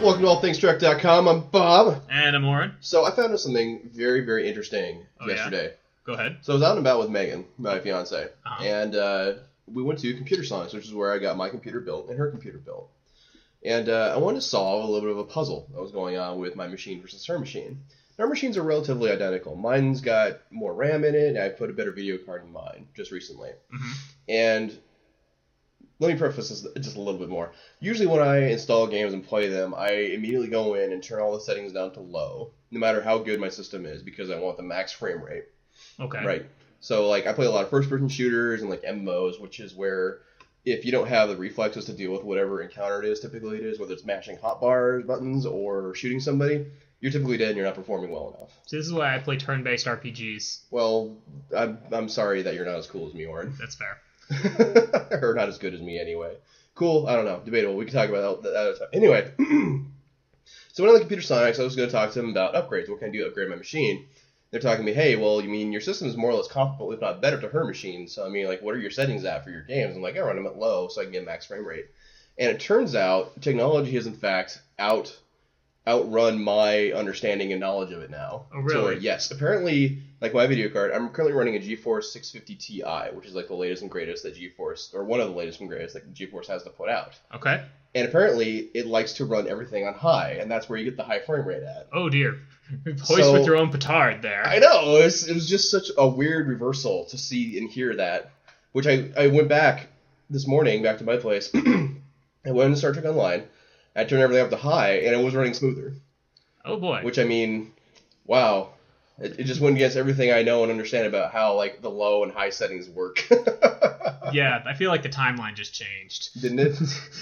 Welcome to AllThingsTrek.com. I'm Bob. And I'm Oren. So I found out something very, very interesting yesterday. Yeah? Go ahead. So I was out and about with Megan, my fiance, Uh-huh. and we went to Computer Science, which is where I got my computer built and her computer built. And I wanted to solve a little bit of a puzzle that was going on with my machine versus her machine. Our machines are relatively identical. Mine's got more RAM in it, and I put a better video card in mine just recently. Mm-hmm. And let me preface this just a little bit more. Usually when I install games and play them, I immediately go in and turn all the settings down to low, no matter how good my system is, because I want the max frame rate. Okay. Right. So, like, I play a lot of first-person shooters and, like, MMOs, which is where if you don't have the reflexes to deal with whatever encounter it is, typically it is, whether it's mashing hotbars, buttons, or shooting somebody, you're typically dead and you're not performing well enough. So this is why I play turn-based RPGs. Well, I'm sorry that you're not as cool as me, Oren. That's fair. Or not as good as me, anyway. Cool, I don't know. Debatable. We can talk about that other time. Anyway, so when I look at Computer Sonics, I was going to talk to them about upgrades. What can I do to upgrade my machine? They're talking to me, hey, well, you mean your system is more or less comparable, if not better, to her machine. So, I mean, like, what are your settings at for your games? I'm like, I run them at low so I can get max frame rate. And it turns out technology has, in fact, outrun my understanding and knowledge of it now. Oh, really? So, yes. Apparently, like my video card, I'm currently running a GeForce 650 Ti, which is like the latest and greatest that GeForce, or one of the latest and greatest that GeForce has to put out. Okay. And apparently, it likes to run everything on high, and that's where you get the high frame rate at. Oh, dear. Hoist with your own petard there. I know. It was just such a weird reversal to see and hear that. Which I went back this morning, back to my place. I went into Star Trek Online. I turned everything up to high, and it was running smoother. Oh, boy. Which, I mean, wow. It just went against everything I know and understand about how, like, the low and high settings work. Yeah, I feel like the timeline just changed. Didn't it?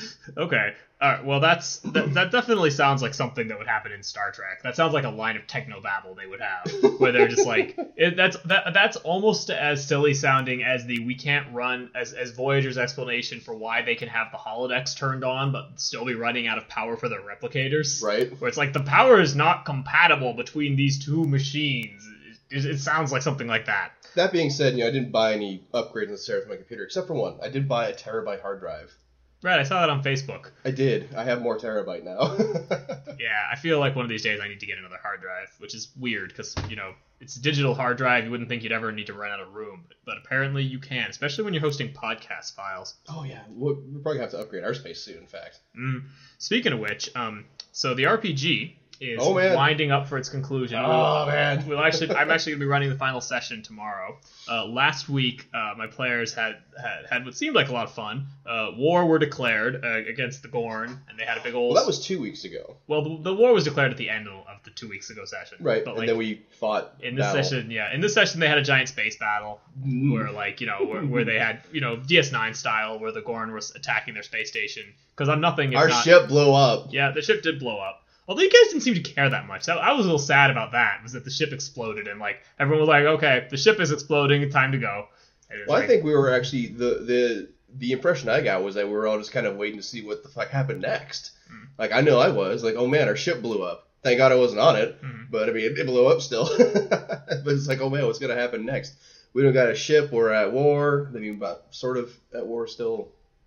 Okay. All right. Well, that definitely sounds like something that would happen in Star Trek. That sounds like a line of technobabble they would have, where they're just like, that's almost as silly sounding as the we can't run as Voyager's explanation for why they can have the holodecks turned on but still be running out of power for their replicators. Right. Where it's like the power is not compatible between these two machines. It sounds like something like that. That being said, I didn't buy any upgrades necessarily for my computer, except for one. I did buy a terabyte hard drive. Right, I saw that on Facebook. I did. I have more terabyte now. Yeah, I feel like one of these days I need to get another hard drive, which is weird because, it's a digital hard drive. You wouldn't think you'd ever need to run out of room, but apparently you can, especially when you're hosting podcast files. Oh, yeah. We'll probably have to upgrade our space soon, in fact. Speaking of which, so the RPG is winding up for its conclusion. Oh, man. I'm actually going to be running the final session tomorrow. Last week, my players had what seemed like a lot of fun. War were declared against the Gorn, and they had a big old... Well, that was 2 weeks ago. Well, the war was declared at the end of the 2 weeks ago session. Right, but, and then we fought in this battle. session. Yeah, in this session they had a giant space battle where, where they had, DS9 style, where the Gorn was attacking their space station. Because on nothing... Our ship blew up. Yeah, the ship did blow up. Although you guys didn't seem to care that much. I was a little sad about that, was that the ship exploded, and, everyone was like, okay, the ship is exploding, time to go. Well, I think we were actually, the impression I got was that we were all just kind of waiting to see what the fuck happened next. I know I was, oh man, our ship blew up. Thank God I wasn't on it, but I mean, it blew up still. But it's oh man, what's going to happen next? We don't got a ship, we're at war, I mean, sort of at war still.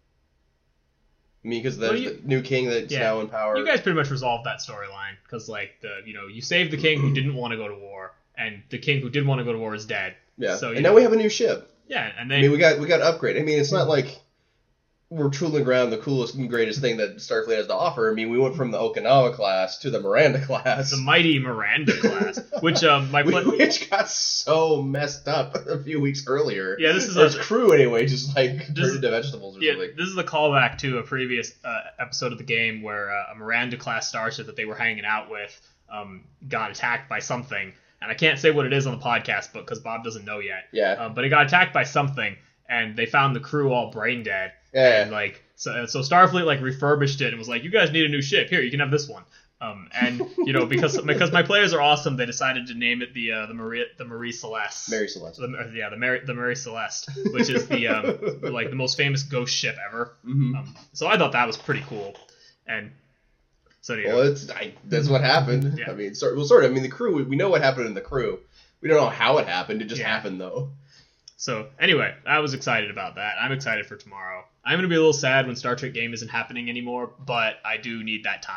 I mean, because there's the new king that's now in power. You guys pretty much resolved that storyline, because, you saved the king who didn't want to go to war, and the king who did want to go to war is dead. Yeah, so, and now we have a new ship. Yeah, and I mean, we got to upgrade. I mean, it's not like we're tooling around the coolest and greatest thing that Starfleet has to offer. I mean, we went from the Okinawa class to the Miranda class. The mighty Miranda class, which which got so messed up a few weeks earlier. Yeah, this is our crew anyway, just turned into vegetables or something. This is a callback to a previous episode of the game where a Miranda class starship that they were hanging out with got attacked by something. And I can't say what it is on the podcast, but because Bob doesn't know yet. Yeah. But it got attacked by something, and they found the crew all brain dead. Yeah. And so Starfleet refurbished it and was like, you guys need a new ship. Here, you can have this one. And because my players are awesome, they decided to name it the Marie Celeste. Mary Celeste. The Mary Celeste, which is the the most famous ghost ship ever. Mm-hmm. So I thought that was pretty cool. And so that's what happened. Yeah. I mean, sort of. I mean, the crew. We know what happened in the crew. We don't know how it happened. It just happened though. So anyway, I was excited about that. I'm excited for tomorrow. I'm going to be a little sad when Star Trek Game isn't happening anymore, but I do need that time.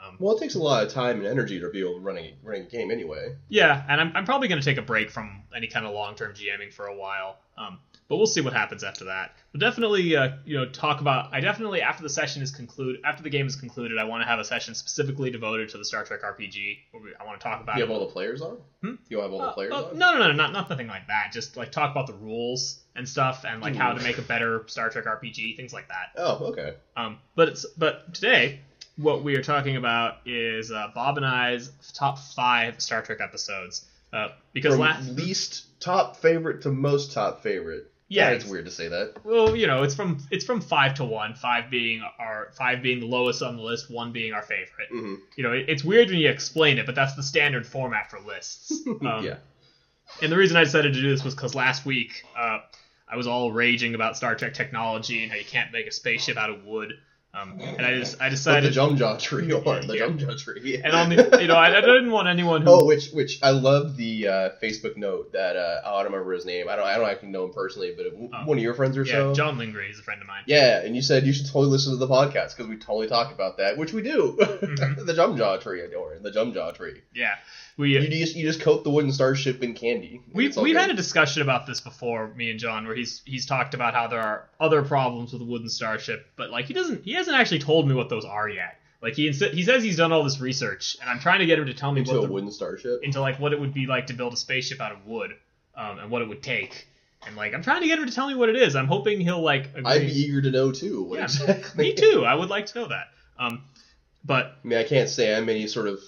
Well, it takes a lot of time and energy to be able to run a game anyway. Yeah, and I'm probably going to take a break from any kind of long-term GMing for a while. But we'll see what happens after that. But definitely, talk about. I definitely, after the game is concluded, I want to have a session specifically devoted to the Star Trek RPG. I want to talk about. Do you have all the players on? You have all the players on? No, not nothing like that. Just like talk about the rules and stuff, and like how to make a better Star Trek RPG, things like that. Oh, okay. But today, what we are talking about is Bob and I's top 5 Star Trek episodes. Because From least top favorite to most top favorite. Yeah, it's weird to say that. Well, it's from 5 to 1, 5 being the lowest on the list, 1 being our favorite. Mm-hmm. It's weird when you explain it, but that's the standard format for lists. Yeah. And the reason I decided to do this was because last week I was all raging about Star Trek technology and how you can't make a spaceship out of wood. And I decided. But the Jumjaw tree, Jumjaw tree. And on the, I didn't want anyone who. Oh, which I love the Facebook note that I don't remember his name. I don't actually know him personally, but one of your friends or so. Yeah, John Lingray is a friend of mine. Yeah, and you said you should totally listen to the podcast because we totally talk about that, which we do. Mm-hmm. The Jumjaw tree, the Jumjaw tree. Yeah, you just coat the wooden starship in candy. We've had a discussion about this before, me and John, where he's talked about how there are other problems with the wooden starship, but like he hasn't actually told me what those are yet. Like he says he's done all this research, and I'm trying to get him to tell me into a wooden starship, into like what it would be like to build a spaceship out of wood, and what it would take. And like I'm trying to get him to tell me what it is. I'm hoping he'll like agree. I'd be eager to know too. Me too. I would like to know that. But I mean, I can't say I'm any sort of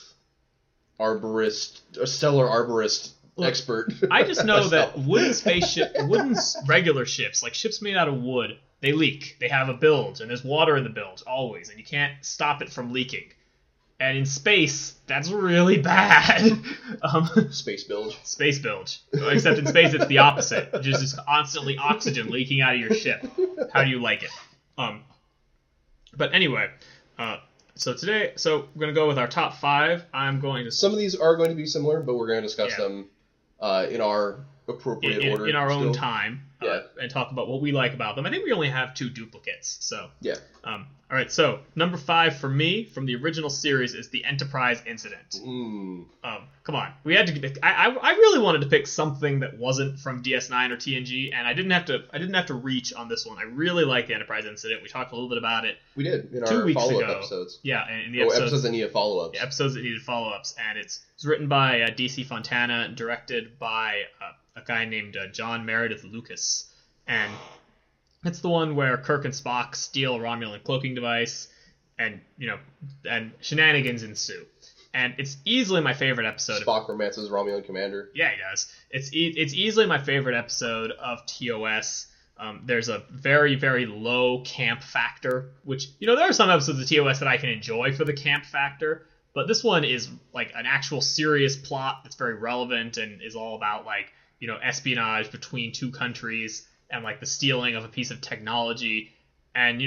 stellar arborist expert. I just know that wooden regular ships, like ships made out of wood, they leak. They have a bilge, and there's water in the bilge always, and you can't stop it from leaking. And in space, that's really bad. Space bilge. Space bilge. Except in space, it's the opposite. Just constantly oxygen leaking out of your ship. How do you like it? But anyway, so we're going to go with our top 5. Some of these are going to be similar, but we're going to discuss them in our appropriate order. In our own time. Yeah. And talk about what we like about them. I think we only have 2 duplicates, so... Yeah. All right, so number 5 for me from the original series is the Enterprise incident. Come on, we had to. I really wanted to pick something that wasn't from DS9 or TNG, and I didn't have to reach on this one. I really like the Enterprise incident. We talked a little bit about it. We did in 2 our weeks follow-up ago. episodes. Yeah, in the episodes that needed follow-ups. Yeah, episodes that needed follow-ups, and it's written by DC Fontana and directed by a guy named John Meredith Lucas, and. It's the one where Kirk and Spock steal a Romulan cloaking device, and shenanigans ensue. And it's easily my favorite episode. Spock romances Romulan commander. Yeah, he does. It's easily my favorite episode of TOS. There's a very, very low camp factor, which, there are some episodes of TOS that I can enjoy for the camp factor, but this one is like an actual serious plot that's very relevant and is all about espionage between 2 countries. And like the stealing of a piece of technology, and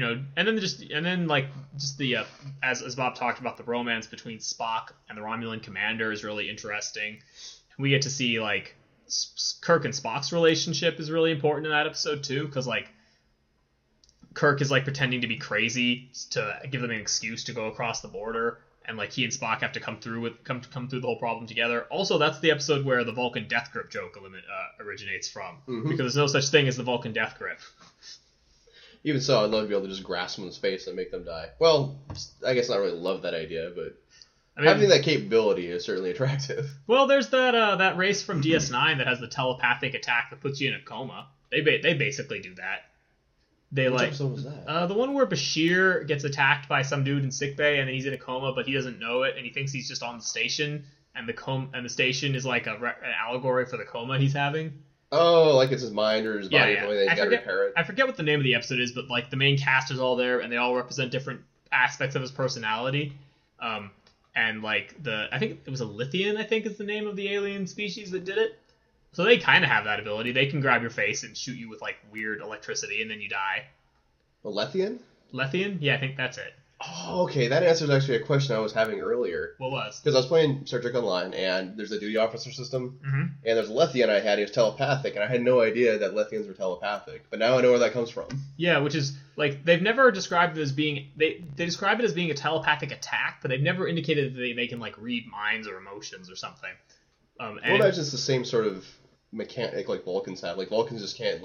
as Bob talked about, the romance between Spock and the Romulan commander is really interesting. We get to see like Kirk and Spock's relationship is really important in that episode too, because like Kirk is like pretending to be crazy to give them an excuse to go across the border. And like he and Spock have to come through the whole problem together. Also, that's the episode where the Vulcan death grip joke originates from, because there's no such thing as the Vulcan death grip. Even so, I'd love to be able to just grasp them in space and make them die. Well, I guess I don't really love that idea, but having that capability is certainly attractive. Well, there's that race from DS9 that has the telepathic attack that puts you in a coma. They basically do that. Which episode was that? The one where Bashir gets attacked by some dude in sickbay, and then he's in a coma, but he doesn't know it, and he thinks he's just on the station, and the station is like an allegory for the coma he's having. Oh, like it's his mind or his body. Yeah. They gotta repair it. I forget what the name of the episode is, but like the main cast is all there, and they all represent different aspects of his personality. And like I think it was a Lithian, I think is the name of the alien species that did it. So they kind of have that ability. They can grab your face and shoot you with like weird electricity, and then you die. A Lethian? Lethian? Yeah, I think that's it. Oh, okay. That answers actually a question I was having earlier. What was? Because I was playing Star Trek Online, and there's a duty officer system, Mm-hmm. and there's a Lethian I had. He was telepathic, and I had no idea that Lethians were telepathic. But now I know where that comes from. Yeah, which is like they've never described it as being they describe it as being a telepathic attack, but they've never indicated that they can like read minds or emotions or something. Well, imagine it's the same sort of mechanic like Vulcans have. Like Vulcans just can't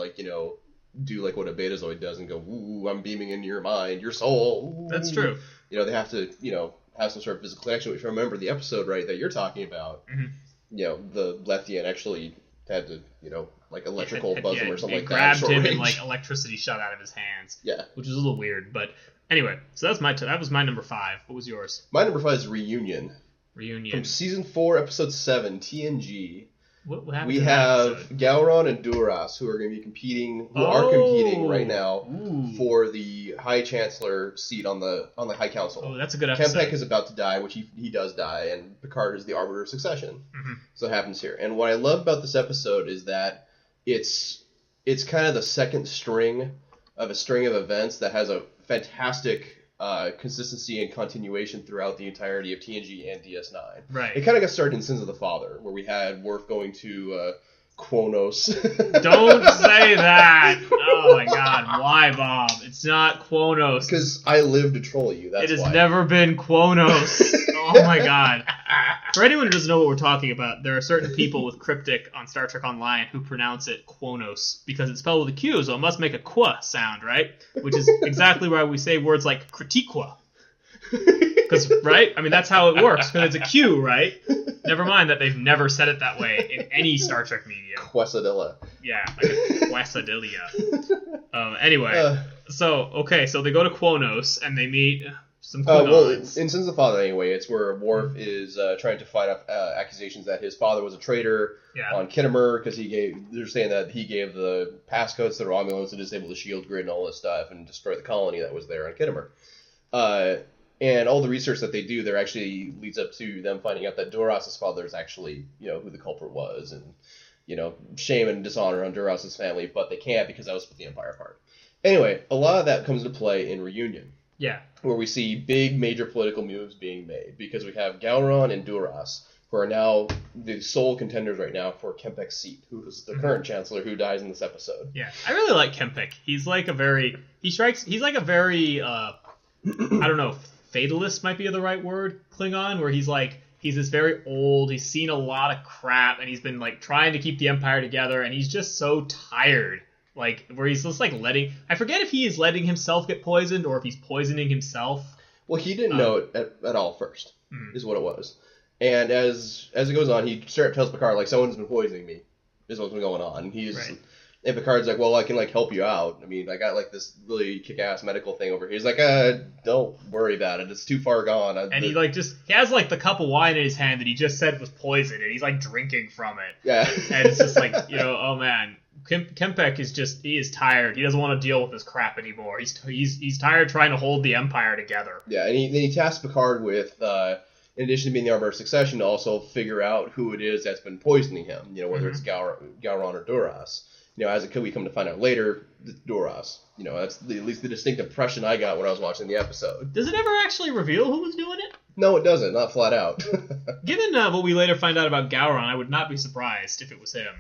do like what a Betazoid does and go, "Ooh, I'm beaming into your mind, your soul." Ooh. That's true. They have to have some sort of physical connection. If I remember the episode right that you're talking about, Mm-hmm. The Lethian actually had to like electrical buzz him or something like that. Grabbed him range. and like electricity shot out of his hands. Yeah, which is a little weird, but anyway. So that was my number 5. What was yours? My number 5 is Reunion. Reunion From season 4, episode 7, TNG. What happened? We to that have episode? Gowron and Duras who are going to be competing right now Ooh. for the High Chancellor seat on the High Council. Oh, that's a good episode. Kempek is about to die, which he does die, and Picard is the Arbiter of Succession. Mm-hmm. So it happens here. And what I love about this episode is that it's kind of the second string of a string of events that has a fantastic consistency and continuation throughout the entirety of TNG and DS9. Right. It kind of got started in Sins of the Father, where we had Worf going to Quonos. Don't say that. Oh my God. Why, Bob? It's not Quonos. Because I live to troll you. That's It has why. never been Quonos. Oh my God. For anyone who doesn't know what we're talking about, there are certain people with Cryptic on Star Trek Online who pronounce it Quonos because it's spelled with a Q, so it must make a qu sound, right? Which is exactly why we say words like critiqua. Because, right? I mean, that's how it works, because it's a Q, right? Never mind that they've never said it that way in any Star Trek medium. Quesadilla. Yeah, like a quesadilla. Anyway, so they go to Quonos and they meet some Klingons. Well, in Sins of the Father, anyway, it's where Worf is trying to fight up accusations that his father was a traitor on Kittimer, because they're saying that he gave the passcodes to the Romulans to disable the shield grid and all this stuff and destroy the colony that was there on Kittimer. And all the research that they do there actually leads up to them finding out that Duras' father is actually, who the culprit was, and, shame and dishonor on Duras' family, but they can't because that was split the Empire apart. Anyway, a lot of that comes into play in Reunion. Yeah. Where we see big major political moves being made, because we have Gowron and Duras, who are now the sole contenders right now for Kempek's seat, who is the current chancellor who dies in this episode. Yeah. I really like Kempek. He's like a very, he's like a very, I don't know, fatalist might be the right word, Klingon, where he's this very old, he's seen a lot of crap, and he's been like trying to keep the Empire together, and he's just so tired. Like, where he's just like I forget if he is letting himself get poisoned or if he's poisoning himself. Well, he didn't know it at all first, is what it was. And as it goes on, he straight up tells Picard, like, someone's been poisoning me, is what's been going on. And and Picard's like, well, I can, like, help you out. I mean, I got, like, this really kick-ass medical thing over here. He's like, don't worry about it. It's too far gone. And he has, like, the cup of wine in his hand that he just said was poison, and he's, like, drinking from it. Yeah. And it's just like, oh, man. Kempek he is tired. He doesn't want to deal with this crap anymore. He's tired trying to hold the Empire together. Yeah, and he tasks Picard with, in addition to being the Arbiter of Succession, to also figure out who it is that's been poisoning him, whether it's Gowron or Duras. As it could we come to find out later, Duras. That's at least the distinct impression I got when I was watching the episode. Does it ever actually reveal who was doing it? No, it doesn't. Not flat out. Given what we later find out about Gowron, I would not be surprised if it was him.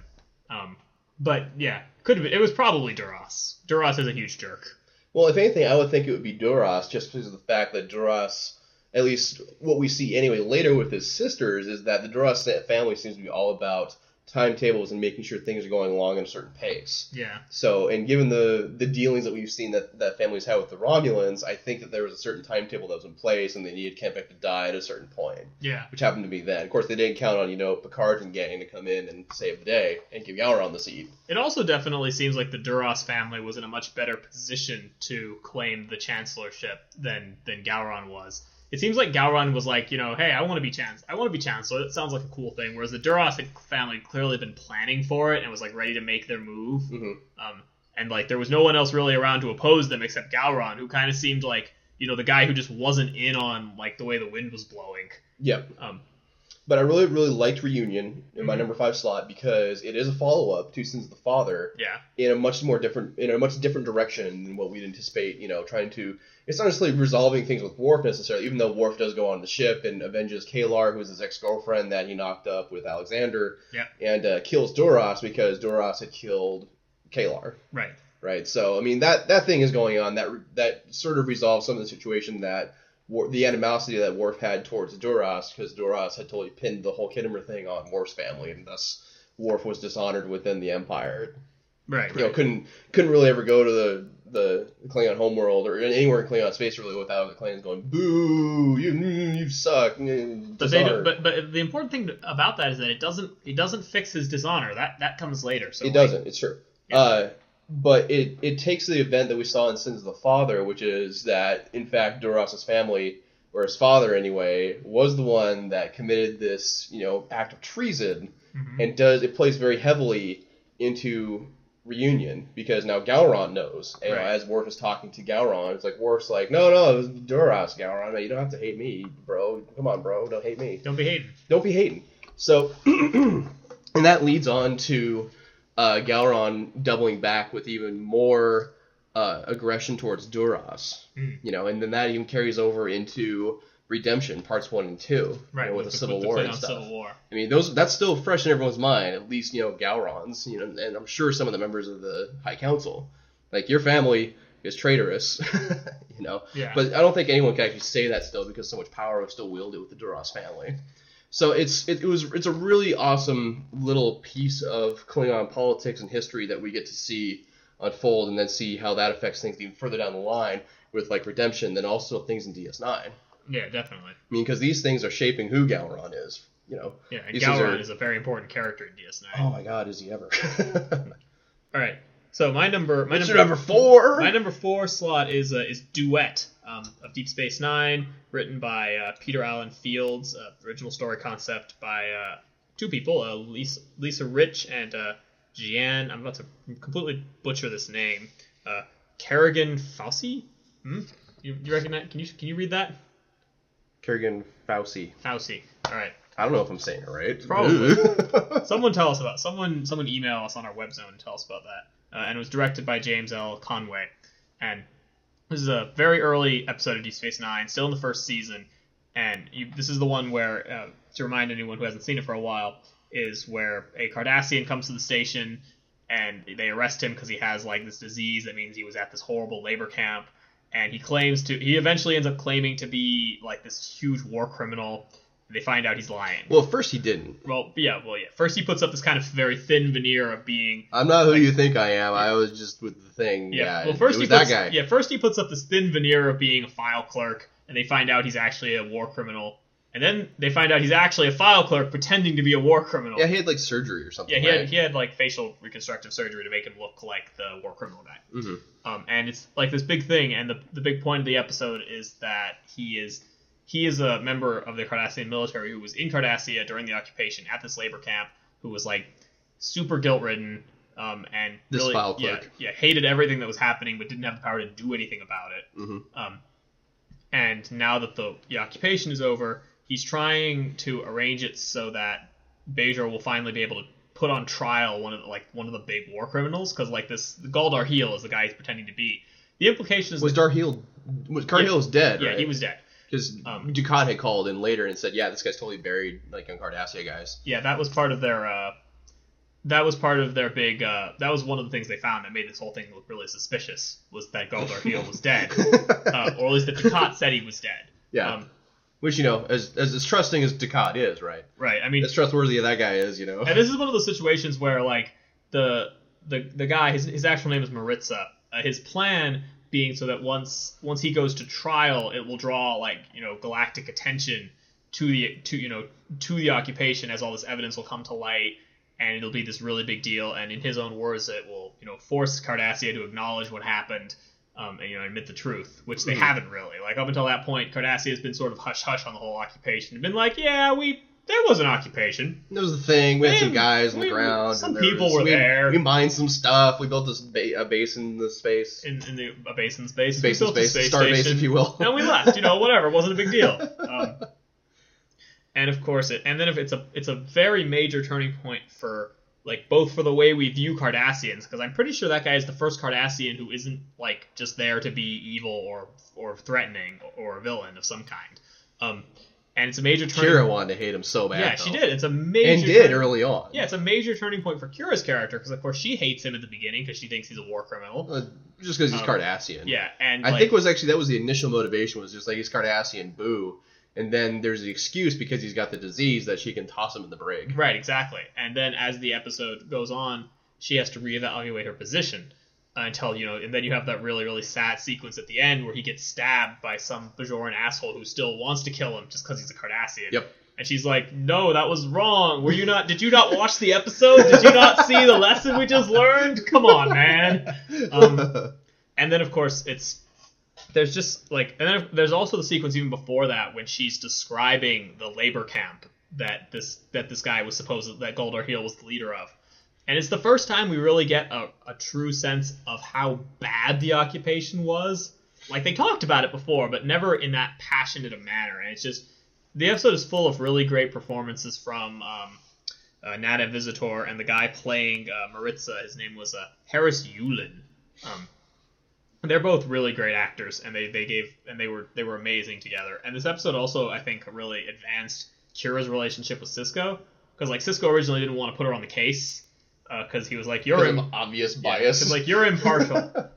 But yeah, could have been. It was probably Duras. Duras is a huge jerk. Well, if anything, I would think it would be Duras, just because of the fact that Duras, at least what we see anyway later with his sisters, is that the Duras family seems to be all about timetables and making sure things are going along at a certain pace. Yeah. So, and given the dealings that we've seen that families had with the Romulans, I think that there was a certain timetable that was in place, and they needed Kempek to die at a certain point. Yeah. Which happened to be then. Of course, they didn't count on, Picard and gang to come in and save the day and give Gowron the seat. It also definitely seems like the Duras family was in a much better position to claim the chancellorship than Gowron was. It seems like Gowron was like, hey, I want to be chancellor. That sounds like a cool thing. Whereas the Duras family clearly been planning for it and was like ready to make their move. Mm-hmm. And like there was no one else really around to oppose them except Gowron, who kind of seemed like, the guy who just wasn't in on like the way the wind was blowing. Yep. But I really, really liked Reunion in my Mhm. number 5 slot because it is a follow-up to Sins of the Father Yeah. in a much different direction than what we'd anticipate. Trying to. It's not necessarily resolving things with Worf necessarily, even though Worf does go on the ship and avenges Kalar, who is his ex-girlfriend that he knocked up with Alexander, Yeah. and kills Duras because Duras had killed Kalar. Right. Right. So I mean that thing is going on. That sort of resolves some of the situation that. The animosity that Worf had towards Duras, because Duras had totally pinned the whole Khitomer thing on Worf's family, and thus Worf was dishonored within the Empire. Right. Couldn't really ever go to the Klingon homeworld or anywhere in Klingon space really without the Klingons going, "Boo! You suck." But the important thing about that is that it doesn't fix his dishonor. That comes later. So it doesn't. It's true. Yeah. But it takes the event that we saw in Sins of the Father, which is that, in fact, Duras' family, or his father anyway, was the one that committed this, act of treason, Mhm. and it plays very heavily into Reunion, because now Gowron knows. And, Right. as Worf is talking to Gowron, it's like, Worf's like, no, it was Duras, Gowron. You don't have to hate me, bro. Come on, bro. Don't hate me. Don't be hating. Don't be hating. So, and that leads on to Gowron doubling back with even more aggression towards Duras, and then that even carries over into Redemption Parts 1 and 2, Right. with the Civil War and stuff. Civil War. I mean, that's still fresh in everyone's mind, at least Gowron's, and I'm sure some of the members of the High Council, like your family is traitorous, Yeah. But I don't think anyone can actually say that still because so much power was still wielded with the Duras family. So it's a really awesome little piece of Klingon politics and history that we get to see unfold, and then see how that affects things even further down the line with like Redemption, then also things in DS9. Yeah, definitely. I mean, because these things are shaping who Gowron is. Yeah, and these things Gowron is a very important character in DS9. Oh my God, is he ever? All right. So my number 4. My number 4 slot is Duet of Deep Space Nine, written by Peter Allen Fields. Original story concept by two people, Lisa Rich and Gian. I'm about to completely butcher this name. Kerrigan Fauci. You recognize? Can you read that? Kerrigan Fauci. Fauci. All right. I don't know if I'm saying it right. Probably. Someone email us on our web zone and tell us about that. And it was directed by James L. Conway. And this is a very early episode of Deep Space Nine, still in the first season. And this is the one where, to remind anyone who hasn't seen it for a while, is where a Cardassian comes to the station and they arrest him because he has like this disease that means he was at this horrible labor camp. And he eventually ends up claiming to be like this huge war criminal. They find out he's lying. Well, at first he didn't. Well, yeah. First he puts up this kind of very thin veneer of being... I'm not who you think I am. I was just with the thing. Yeah, well, first it was that guy. Yeah, first he puts up this thin veneer of being a file clerk, and they find out he's actually a war criminal. And then they find out he's actually a file clerk pretending to be a war criminal. Yeah, he had like surgery or something. Yeah, right? he had like facial reconstructive surgery to make him look like the war criminal guy. Mm-hmm. And it's like this big thing, and the big point of the episode is that he is a member of the Cardassian military who was in Cardassia during the occupation at this labor camp, who was like super guilt-ridden, and this really, file clerk. hated everything that was happening, but didn't have the power to do anything about it. Mm-hmm. And now that the occupation is over, he's trying to arrange it so that Bajor will finally be able to put on trial one of the big war criminals, because like Galdar Heel is the guy he's pretending to be. The implication is Carhill was dead. Yeah, right? he was dead. Because Dukat had called in later and said, "Yeah, this guy's totally buried, like on Cardassia, guys." Yeah, that was part of their. That was part of their big. That was one of the things they found that made this whole thing look really suspicious. Was that Galdar Heel was dead, or at least that Dukat said he was dead. Yeah. Which, as trusting as Dukat is, right? Right. I mean, as trustworthy as that guy is, And this is one of those situations where like the guy, his actual name is Maritza. His plan being so that once he goes to trial, it will draw galactic attention to the occupation, as all this evidence will come to light, and it'll be this really big deal. And in his own words, it will force Cardassia to acknowledge what happened, and admit the truth, which they haven't really. Like up until that point, Cardassia has been sort of hush hush on the whole occupation, and been like, yeah, there was an occupation. There was a thing. We had some guys on the ground. Some people were there. We mined some stuff. We built this base in the space. A base in space. Base We in built a space. Star base, if you will. And we left. Whatever. It wasn't a big deal. And of course, it's a very major turning point for like both for the way we view Cardassians, because I'm pretty sure that guy is the first Cardassian who isn't like just there to be evil or threatening or a villain of some kind. And it's a major turning. Kira wanted to hate him so bad. Yeah, though. she did. It's a major and did early on. Yeah, it's a major turning point for Kira's character because of course she hates him at the beginning because she thinks he's a war criminal. Just because he's Cardassian. Yeah, and I think that was the initial motivation, was just like, he's Cardassian, boo. And then there's the excuse because he's got the disease that she can toss him in the brig. Right, exactly. And then as the episode goes on, she has to reevaluate her position until, and then you have that really, really sad sequence at the end where he gets stabbed by some Bajoran asshole who still wants to kill him just because he's a Cardassian. Yep. And she's like, no, that was wrong. Did you not watch the episode? Did you not see the lesson we just learned? Come on, man. And then, of course, there's just like, and then there's also the sequence even before that when she's describing the labor camp that this guy was that Goldar Heel was the leader of. And it's the first time we really get a true sense of how bad the occupation was. Like, they talked about it before, but never in that passionate a manner. And it's just, the episode is full of really great performances from Nada Visitor and the guy playing Maritza. His name was Harris Yulin. They're both really great actors, and they were amazing together. And this episode also, I think, really advanced Kira's relationship with Sisko, because like Sisko originally didn't want to put her on the case because he was like, you're obvious bias. Because like you're impartial.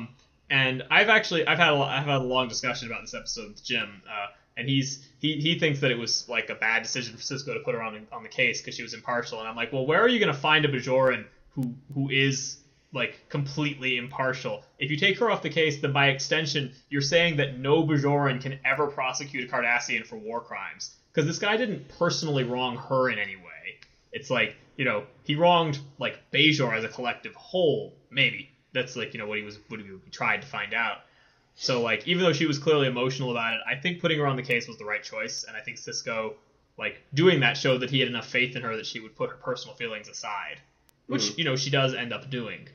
And I've had a long discussion about this episode with Jim, and he thinks that it was like a bad decision for Sisko to put her on the case because she was impartial. And I'm like, well, where are you going to find a Bajoran who is like completely impartial? If you take her off the case, then by extension, you're saying that no Bajoran can ever prosecute a Cardassian for war crimes. Because this guy didn't personally wrong her in any way. It's like, he wronged like Bajor as a collective whole, maybe. That's like, what he tried to find out. So like, even though she was clearly emotional about it, I think putting her on the case was the right choice. And I think Sisko, like, doing that showed that he had enough faith in her that she would put her personal feelings aside. Which, she does end up doing.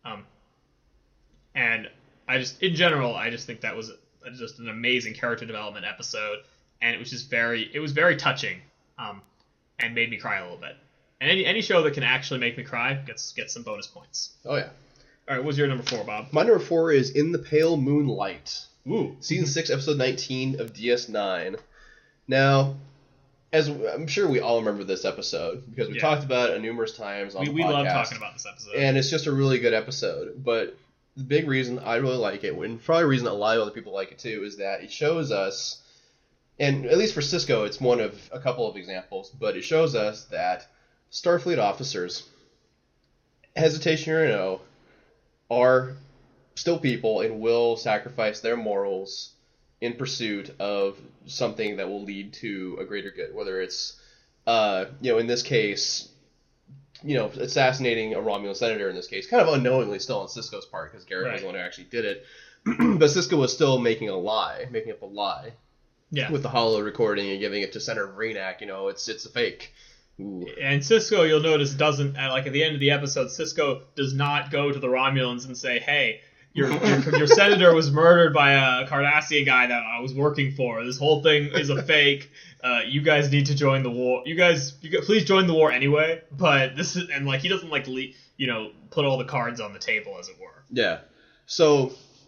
And in general, I just think that was just an amazing character development episode, and it was just very touching, and made me cry a little bit. And any show that can actually make me cry gets some bonus points. Oh yeah. All right, what's your number 4, Bob? My number 4 is In the Pale Moonlight. Ooh. Season 6, episode 19 of DS9. Now, as I'm sure we all remember this episode, because we talked about it numerous times on the podcast. We love talking about this episode. And it's just a really good episode. But the big reason I really like it, and probably the reason a lot of other people like it too, is that it shows us, and at least for Sisko, it's one of a couple of examples, but it shows us that Starfleet officers, hesitation or no, are still people and will sacrifice their morals in pursuit of something that will lead to a greater good, whether it's, in this case, assassinating a Romulan senator in this case, kind of unknowingly still on Sisko's part, because Garrett was the one who actually did it. But Sisko was still making up a lie. Yeah. With the holo recording and giving it to Senator Vreenak, it's a fake. Ooh. And Sisko, you'll notice, doesn't, like at the end of the episode, Sisko does not go to the Romulans and say, hey, your senator was murdered by a Cardassian guy that I was working for. This whole thing is a fake. You guys need to join the war. You guys please join the war anyway. But this is, and like, he doesn't like put all the cards on the table, as it were. Yeah. So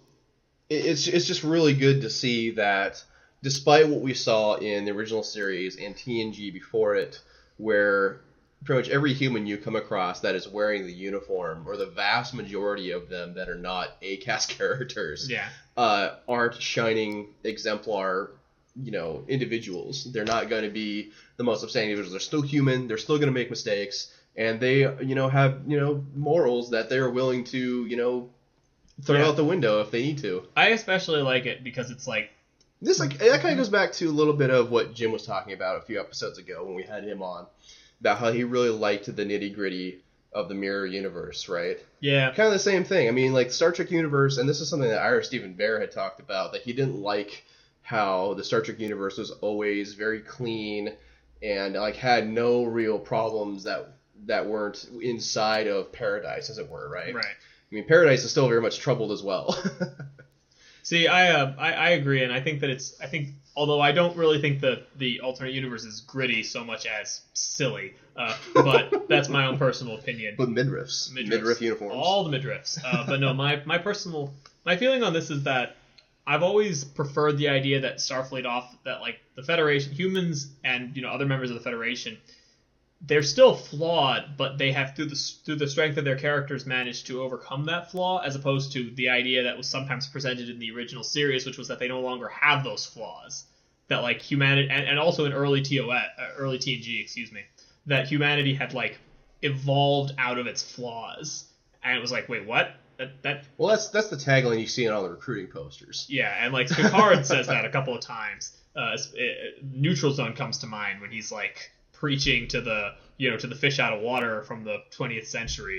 it's just really good to see that despite what we saw in the original series and TNG before it, where pretty much every human you come across that is wearing the uniform, or the vast majority of them that are not ACAS characters, aren't shining exemplar, individuals. They're not going to be the most upstanding individuals. They're still human. They're still going to make mistakes, and they, have, morals that they're willing to, throw out the window if they need to. I especially like it because it's like, this, like, that kind of goes back to a little bit of what Jim was talking about a few episodes ago when we had him on, about how he really liked the nitty-gritty of the mirror universe, right? Yeah. Kind of the same thing. I mean, like, Star Trek universe, and this is something that Ira Stephen Bear had talked about, that he didn't like how the Star Trek universe was always very clean and, like, had no real problems that weren't inside of Paradise, as it were, right? Right. I mean, Paradise is still very much troubled as well. See, I agree, and I think that although I don't really think that the alternate universe is gritty so much as silly, but that's my own personal opinion. But midriff uniforms, all the midriffs. But no, my feeling on this is that I've always preferred the idea that that like the Federation, humans, and other members of the Federation, they're still flawed, but they have through the strength of their characters managed to overcome that flaw, as opposed to the idea that was sometimes presented in the original series, which was that they no longer have those flaws. That like humanity, and also in early TNG, excuse me, that humanity had like evolved out of its flaws, and it was like, wait, what? Well, that's the tagline you see in all the recruiting posters. Yeah, and like Picard says that a couple of times. Neutral Zone comes to mind when he's like preaching to the fish out of water from the 20th century.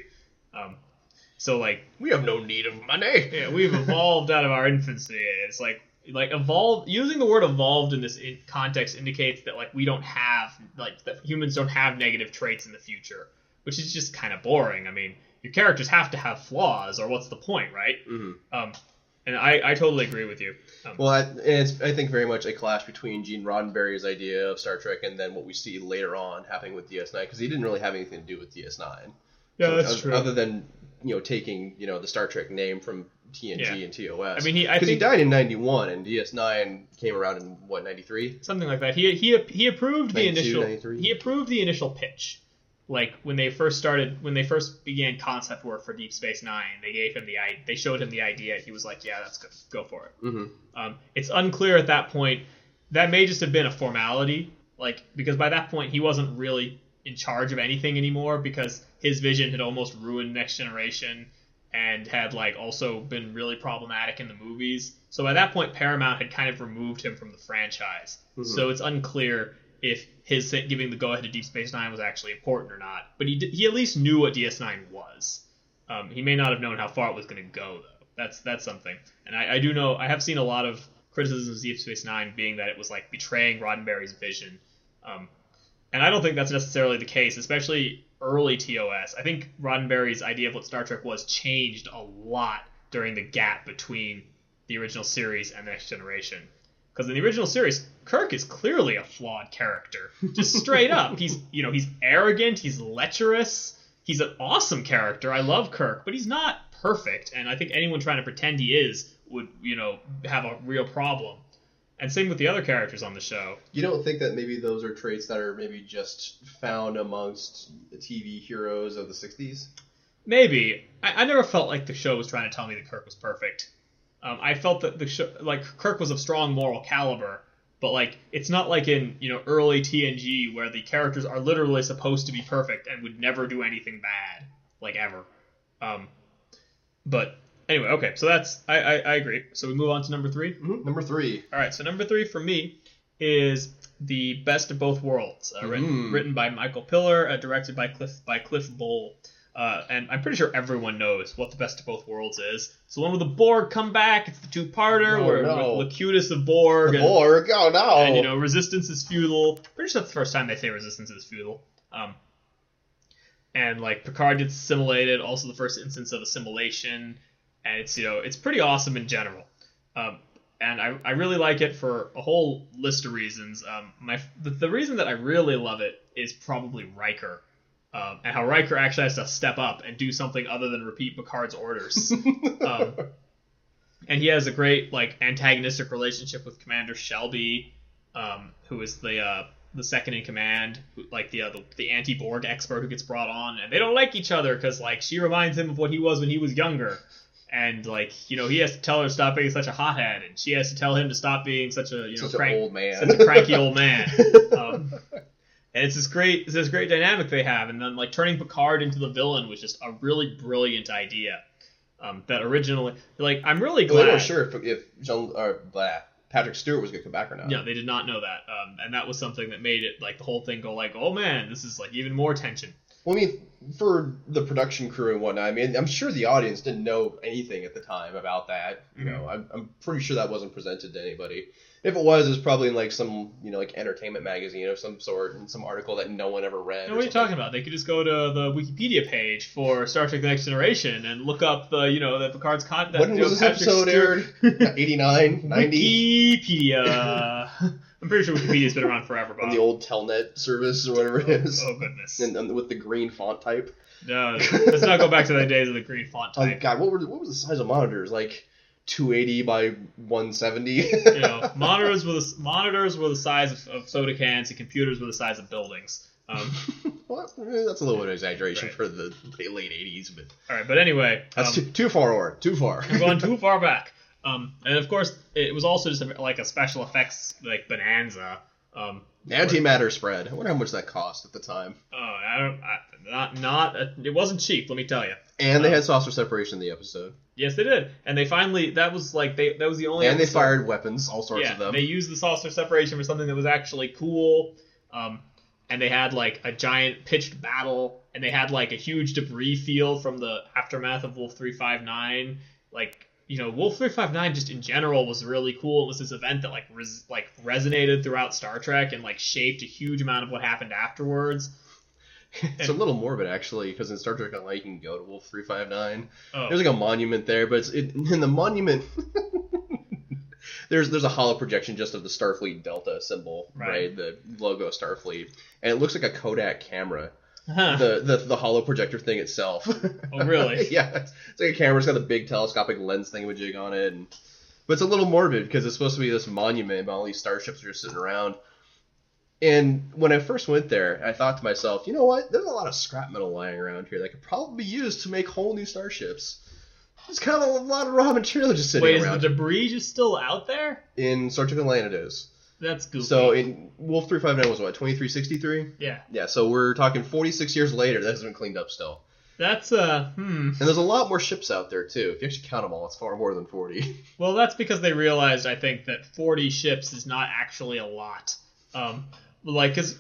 So like, we have no need of money. Yeah, we've evolved out of our infancy. It's like evolved. Using the word evolved in this context indicates that like we don't have that humans don't have negative traits in the future, which is just kind of boring. I mean, your characters have to have flaws, or what's the point, right? Mm-hmm. And I totally agree with you. It's I think very much a clash between Gene Roddenberry's idea of Star Trek and then what we see later on happening with DS9, because he didn't really have anything to do with DS9. Yeah, that's true. Other than taking the Star Trek name from TNG and TOS. I mean, he died in 91 and DS9 came around in 93, something like that. He approved 92, the initial pitch. Like when they first began concept work for Deep Space Nine, they showed him the idea. He was like, "Yeah, that's good. Go for it." Mm-hmm. It's unclear at that point. That may just have been a formality, because by that point he wasn't really in charge of anything anymore, because his vision had almost ruined Next Generation and had also been really problematic in the movies. So by that point, Paramount had kind of removed him from the franchise. Mm-hmm. So it's unclear if his giving the go-ahead to Deep Space Nine was actually important or not. But he at least knew what DS9 was. He may not have known how far it was going to go, though. That's something. And I do know, I have seen a lot of criticisms of Deep Space Nine being that it was betraying Roddenberry's vision. And I don't think that's necessarily the case, especially early TOS. I think Roddenberry's idea of what Star Trek was changed a lot during the gap between the original series and the Next Generation. Because in the original series, Kirk is clearly a flawed character. Just straight up. He's arrogant, he's lecherous, he's an awesome character. I love Kirk, but he's not perfect, and I think anyone trying to pretend he is would, have a real problem. And same with the other characters on the show. You don't think that maybe those are traits that are maybe just found amongst the TV heroes of the 60s? Maybe. I never felt like the show was trying to tell me that Kirk was perfect. I felt that the show, Kirk was of strong moral caliber, but it's not like in early TNG where the characters are literally supposed to be perfect and would never do anything bad, ever. But anyway, okay, so that's I agree. So we move on to number 3. Mm-hmm. Number 3. All right, so number 3 for me is The Best of Both Worlds, written by Michael Piller, directed by Cliff Bole. And I'm pretty sure everyone knows what The Best of Both Worlds is. It's the one where the Borg come back. It's the two-parter where Locutus of Borg. Borg, oh no! And, Resistance is futile. Pretty sure that's the first time they say Resistance is futile. And, Picard gets assimilated. Also the first instance of assimilation. And it's, it's pretty awesome in general. And I really like it for a whole list of reasons. The reason that I really love it is probably Riker. And how Riker actually has to step up and do something other than repeat Picard's orders. And he has a great antagonistic relationship with Commander Shelby, who is the second in command, the anti-Borg expert who gets brought on, and they don't like each other because she reminds him of what he was when he was younger, and he has to tell her to stop being such a hothead, and she has to tell him to stop being such a old man, such a cranky old man. And it's this great dynamic they have, and then turning Picard into the villain was just a really brilliant idea. That originally, I'm really glad. They weren't sure if Patrick Stewart was going to come back or not. No, they did not know that, and that was something that made it the whole thing go oh man, this is even more tension. Well, I mean, for the production crew and whatnot, I mean, I'm sure the audience didn't know anything at the time about that. I'm pretty sure that wasn't presented to anybody. If it was, it's probably in like some, like entertainment magazine of some sort, in some article that no one ever read. What are you talking about? They could just go to the Wikipedia page for Star Trek: The Next Generation and look up the, that Picard's content. When was this episode aired? 89, 90? Wikipedia. I'm pretty sure Wikipedia's been around forever, Bob. On the old Telnet service or whatever it is. Oh, goodness. And with the green font type. No, let's not go back to the days of the green font type. Oh, God, what was the size of monitors? Like 280 by 170? Monitors were the size of soda cans, and computers were the size of buildings. Well, that's a little bit of exaggeration for the late 80s. But all right, but anyway. That's too far. Too far. We're going too far back. And of course, it was also just like a special effects like bonanza. Antimatter spread. I wonder how much that cost at the time. It wasn't cheap, let me tell you. And they had saucer separation in the episode. Yes, they did. And they finally, that was the only. And episode. They fired weapons, all sorts of them. They used the saucer separation for something that was actually cool. And they had like a giant pitched battle, and they had like a huge debris field from the aftermath of Wolf 359. Wolf 359 just in general was really cool. It was this event that resonated throughout Star Trek and like shaped a huge amount of what happened afterwards. It's a little morbid actually, because in Star Trek Online you can go to Wolf 359. There's like a monument there, but in the monument there's a hollow projection just of the Starfleet Delta symbol, right? The logo Starfleet, and it looks like a Kodak camera. Huh. The hollow projector thing itself. Oh, really? Yeah, it's like a camera. It's got the big telescopic lens thingamajig on it, but it's a little morbid because it's supposed to be this monument, but all these starships are just sitting around. And when I first went there, I thought to myself, you know what? There's a lot of scrap metal lying around here that could probably be used to make whole new starships. There's kind of a lot of raw material just sitting around. Wait, is the debris just still out there? In Star Trek Online it is. That's goofy. So in Wolf 359 was what, 2363? Yeah. Yeah, so we're talking 46 years later. That hasn't been cleaned up still. That's, And there's a lot more ships out there, too. If you actually count them all, it's far more than 40. Well, that's because they realized, I think, that 40 ships is not actually a lot. If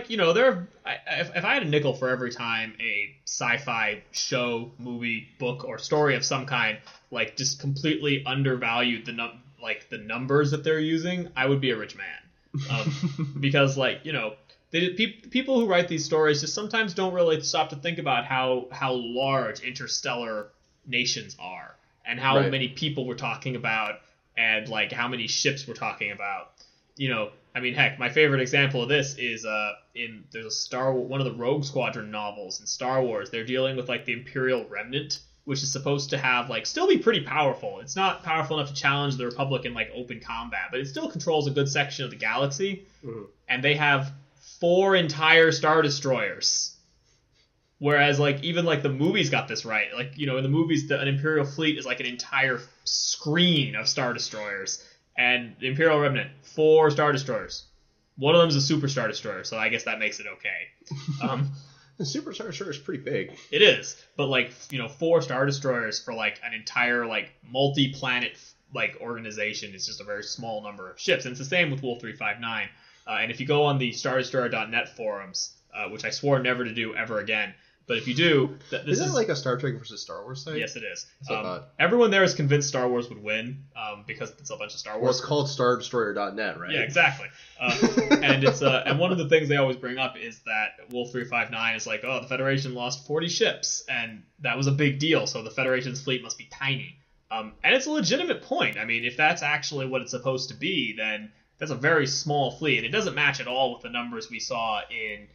I had a nickel for every time a sci-fi show, movie, book, or story of some kind, just completely undervalued the numbers that they're using, I would be a rich man. Because people who write these stories just sometimes don't really stop to think about how large interstellar nations are, and how many people we're talking about, and how many ships we're talking about. Heck, my favorite example of this is there's one of the Rogue Squadron novels in Star Wars. They're dealing with the Imperial Remnant, which is supposed to have still be pretty powerful. It's not powerful enough to challenge the Republic in open combat, but it still controls a good section of the galaxy. Mm-hmm. And they have 4 entire Star Destroyers. Whereas even the movies got this right. In the movies, an Imperial fleet is an entire screen of Star Destroyers. And the Imperial Remnant, 4 Star Destroyers. One of them is a Super Star Destroyer, so I guess that makes it okay. The Super Star Destroyer is pretty big. It is, but 4 Star Destroyers for an entire multi-planet organization is just a very small number of ships. And it's the same with Wolf 359. And if you go on the StarDestroyer.net forums, which I swore never to do ever again, but if you do, is that a Star Trek versus Star Wars site? Yes, it is. Everyone there is convinced Star Wars would win because it's a bunch of Star Wars. Well, it's called StarDestroyer.net, right? Yeah, exactly. And it's and one of the things they always bring up is that Wolf 359 is the Federation lost 40 ships, and that was a big deal. So the Federation's fleet must be tiny. And it's a legitimate point. I mean, if that's actually what it's supposed to be, then that's a very small fleet, and it doesn't match at all with the numbers we saw in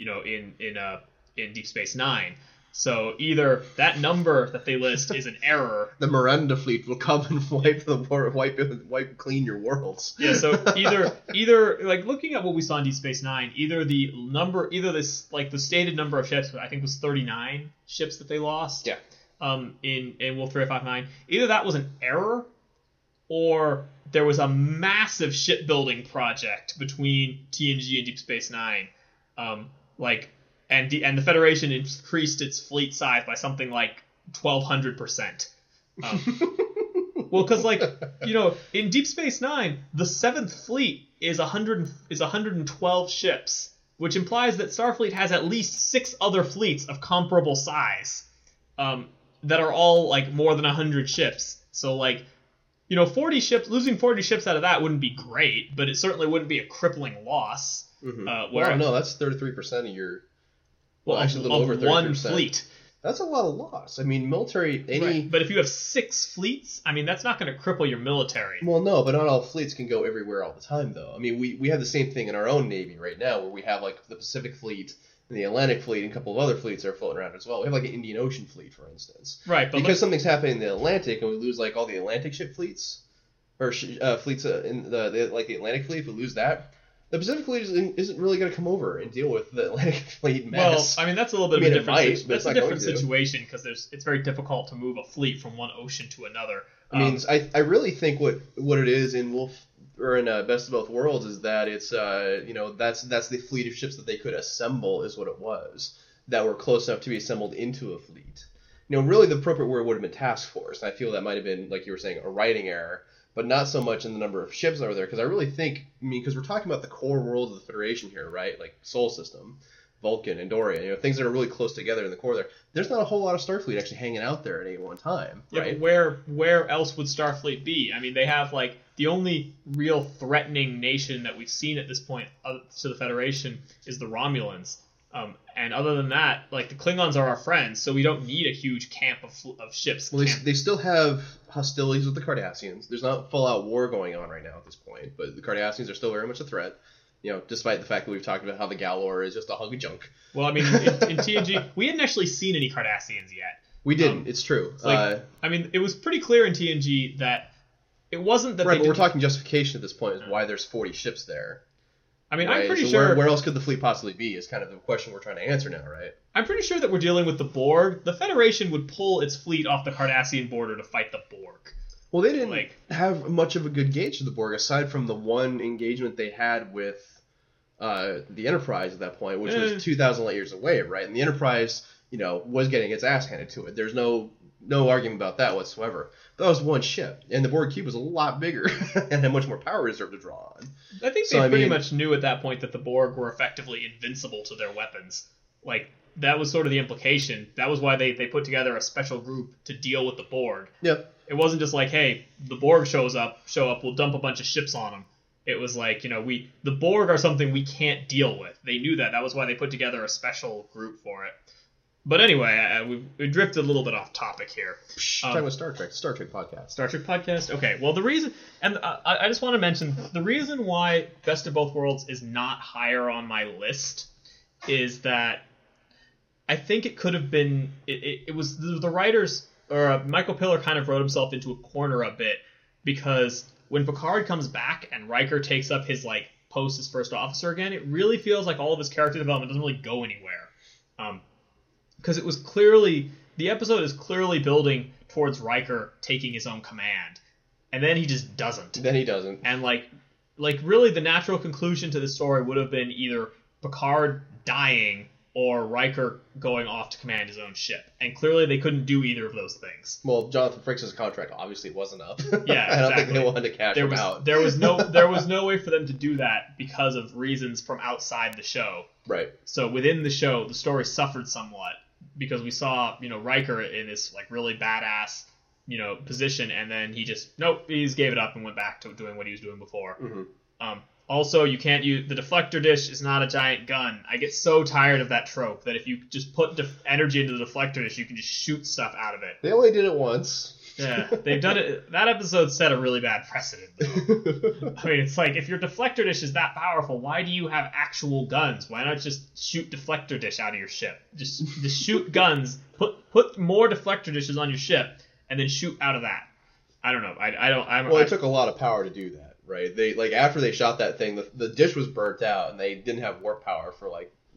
Deep Space Nine. So either that number that they list is an error. The Miranda fleet will come and wipe clean your worlds. Yeah. So either looking at what we saw in Deep Space Nine, the stated number of ships, I think was 39 ships that they lost. Yeah. In Wolf 359, either that was an error, or there was a massive shipbuilding project between TNG and Deep Space Nine, and the Federation increased its fleet size by something 1,200%. Well, because in Deep Space Nine, the 7th Fleet is 112 ships, which implies that Starfleet has at least 6 other fleets of comparable size, that are all more than 100 ships. So losing 40 ships out of that wouldn't be great, but it certainly wouldn't be a crippling loss. Well, no, that's 33% of your. Well, actually, a little over 33%. One fleet. That's a lot of loss. I mean, military. Right. But if you have 6 fleets, I mean, that's not going to cripple your military. Well, no, but not all fleets can go everywhere all the time, though. I mean, we have the same thing in our own Navy right now, where we have, like, the Pacific Fleet and the Atlantic Fleet and a couple of other fleets that are floating around as well. We have, like, an Indian Ocean Fleet, for instance. Right. But because something's happening in the Atlantic and we lose, like, all the Atlantic ship fleets, or fleets in the Atlantic Fleet, if we lose that, the Pacific Fleet isn't really going to come over and deal with the Atlantic Fleet mess. Well, I mean, that's a little bit of a different that's a different situation because it's very difficult to move a fleet from one ocean to another. I mean, I really think what it is in Best of Both Worlds is that it's that's the fleet of ships that they could assemble is what it was, that were close enough to be assembled into a fleet. Really the appropriate word would have been task force. I feel that might have been, like you were saying, a writing error, but not so much in the number of ships that were there, because I really think, because we're talking about the core worlds of the Federation here, right? Like Sol System, Vulcan, Andoria, things that are really close together in the core there. There's not a whole lot of Starfleet actually hanging out there at any one time, right? Yeah, but where else would Starfleet be? I mean, they have, like, the only real threatening nation that we've seen at this point to the Federation is the Romulans. And other than that, like, the Klingons are our friends, so we don't need a huge camp of ships. Well, they still have hostilities with the Cardassians. There's not full-out war going on right now at this point, but the Cardassians are still very much a threat, despite the fact that we've talked about how the Galor is just a hunk of junk. Well, I mean, in TNG, we hadn't actually seen any Cardassians yet. We didn't. It's true. I mean, it was pretty clear in TNG that it wasn't that right, but we're talking justification at this point is why there's 40 ships there. I mean, right? I'm pretty so sure... Where else could the fleet possibly be is kind of the question we're trying to answer now, right? I'm pretty sure that we're dealing with the Borg. The Federation would pull its fleet off the Cardassian border to fight the Borg. Well, they didn't have much of a good gauge of the Borg, aside from the one engagement they had with the Enterprise at that point, which was 2,000 light years away, right? And the Enterprise, was getting its ass handed to it. There's no argument about that whatsoever. That was one ship, and the Borg cube was a lot bigger and had much more power reserve to draw on. I think they pretty much knew at that point that the Borg were effectively invincible to their weapons. Like, that was sort of the implication. That was why they put together a special group to deal with the Borg. Yep. It wasn't just like, hey, the Borg show up, we'll dump a bunch of ships on them. It was like, the Borg are something we can't deal with. They knew that. That was why they put together a special group for it. But anyway, we drifted a little bit off topic here. Talking about Star Trek podcast. Star Trek podcast? Okay, well, the reason... And I just want to mention, the reason why Best of Both Worlds is not higher on my list is that I think it could have been... It was the writers... Or Michael Piller kind of wrote himself into a corner a bit, because when Picard comes back and Riker takes up his, post as first officer again, it really feels like all of his character development doesn't really go anywhere. Because it was clearly... The episode is clearly building towards Riker taking his own command. And then he just doesn't. Then he doesn't. And, really the natural conclusion to the story would have been either Picard dying or Riker going off to command his own ship. And clearly they couldn't do either of those things. Well, Jonathan Frakes' contract obviously wasn't up. Yeah, exactly. I don't think they wanted to cash him out. There was no way for them to do that because of reasons from outside the show. Right. So within the show, the story suffered somewhat because we saw, Riker in this really badass, position, and then he just gave it up and went back to doing what he was doing before. Mm-hmm. Also, you can't use the deflector dish is not a giant gun. I get so tired of that trope that if you just put energy into the deflector dish, you can just shoot stuff out of it. They only did it once. Yeah, they've done it. That episode set a really bad precedent, though. I mean, it's like, if your deflector dish is that powerful, why do you have actual guns? Why not just shoot deflector dish out of your ship? Just shoot guns. Put more deflector dishes on your ship, and then shoot out of that. I don't know. It took a lot of power to do that. Right, they after they shot that thing, the dish was burnt out, and they didn't have warp power for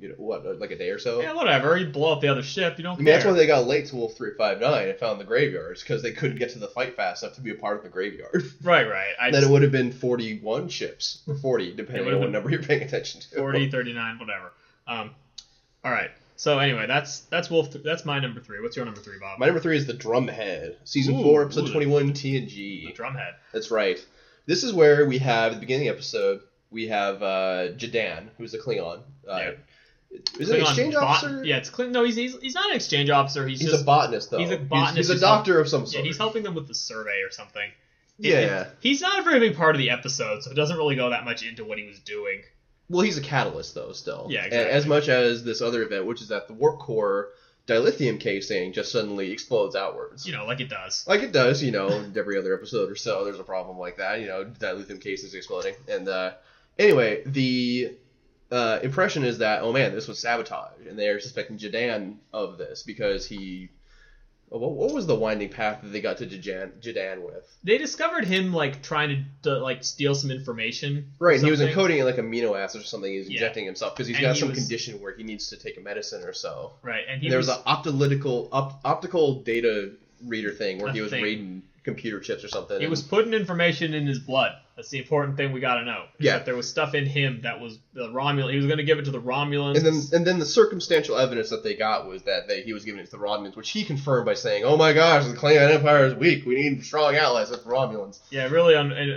a day or so. Yeah, whatever. You blow up the other ship, you don't care. That's why they got late to Wolf 359 and found the graveyards, because they couldn't get to the fight fast enough to be a part of the graveyard. Right. Then it would have been 41 ships, or 40, depending on what number you're paying attention to. 40, 39, whatever. All right. So anyway, that's Wolf. That's my number 3. What's your number 3, Bob? My number 3 is the Drumhead, season 4, episode 21, TNG. The Drumhead. That's right. This is where we have, at the beginning of the episode, we have Jadan, who's a Klingon. Is it an exchange officer? Yeah, it's Klingon. No, he's not an exchange officer. He's a botanist, though. He's a botanist. He's a doctor of some sort. Yeah, he's helping them with the survey or something. He's not a very big part of the episode, so it doesn't really go that much into what he was doing. Well, he's a catalyst, though, still. Yeah, exactly. As much as this other event, which is that the warp core dilithium casing just suddenly explodes outwards. Like it does. Like it does, every other episode or so, there's a problem like that, dilithium casing is exploding. And anyway, the impression is that, oh man, this was sabotage, and they're suspecting Jadan of this because he... What was the winding path that they got to Jadan with? They discovered him trying to steal some information. Right, and he was encoding in amino acids or something. He was injecting himself because he's got some condition where he needs to take a medicine or so. Right, and there was an optical data reader thing where he was reading computer chips or something. He was putting information in his blood. That's the important thing we got to know. That there was stuff in him that was the Romulan. He was going to give it to the Romulans. And then the circumstantial evidence that they got was that he was giving it to the Romulans, which he confirmed by saying, "Oh my gosh, the Klingon Empire is weak. We need strong allies with Romulans." Yeah, really.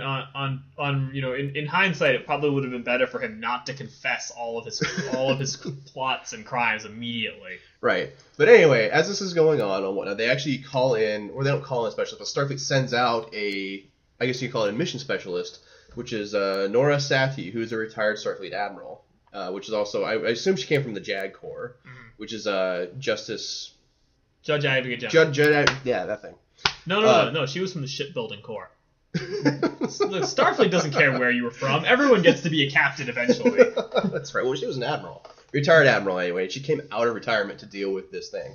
In hindsight, it probably would have been better for him not to confess all of his plots and crimes immediately. Right. But anyway, as this is going on and whatnot, they actually call in, or they don't call in a specialist, but Starfleet sends out I guess you call it a mission specialist, which is Nora Sati, who's a retired Starfleet admiral, which is also, I assume she came from the JAG Corps, which is Judge Advocate General. Yeah, that thing. No, she was from the Shipbuilding Corps. Look, Starfleet doesn't care where you were from. Everyone gets to be a captain eventually. That's right. Well, she was an admiral. Retired admiral, anyway. She came out of retirement to deal with this thing.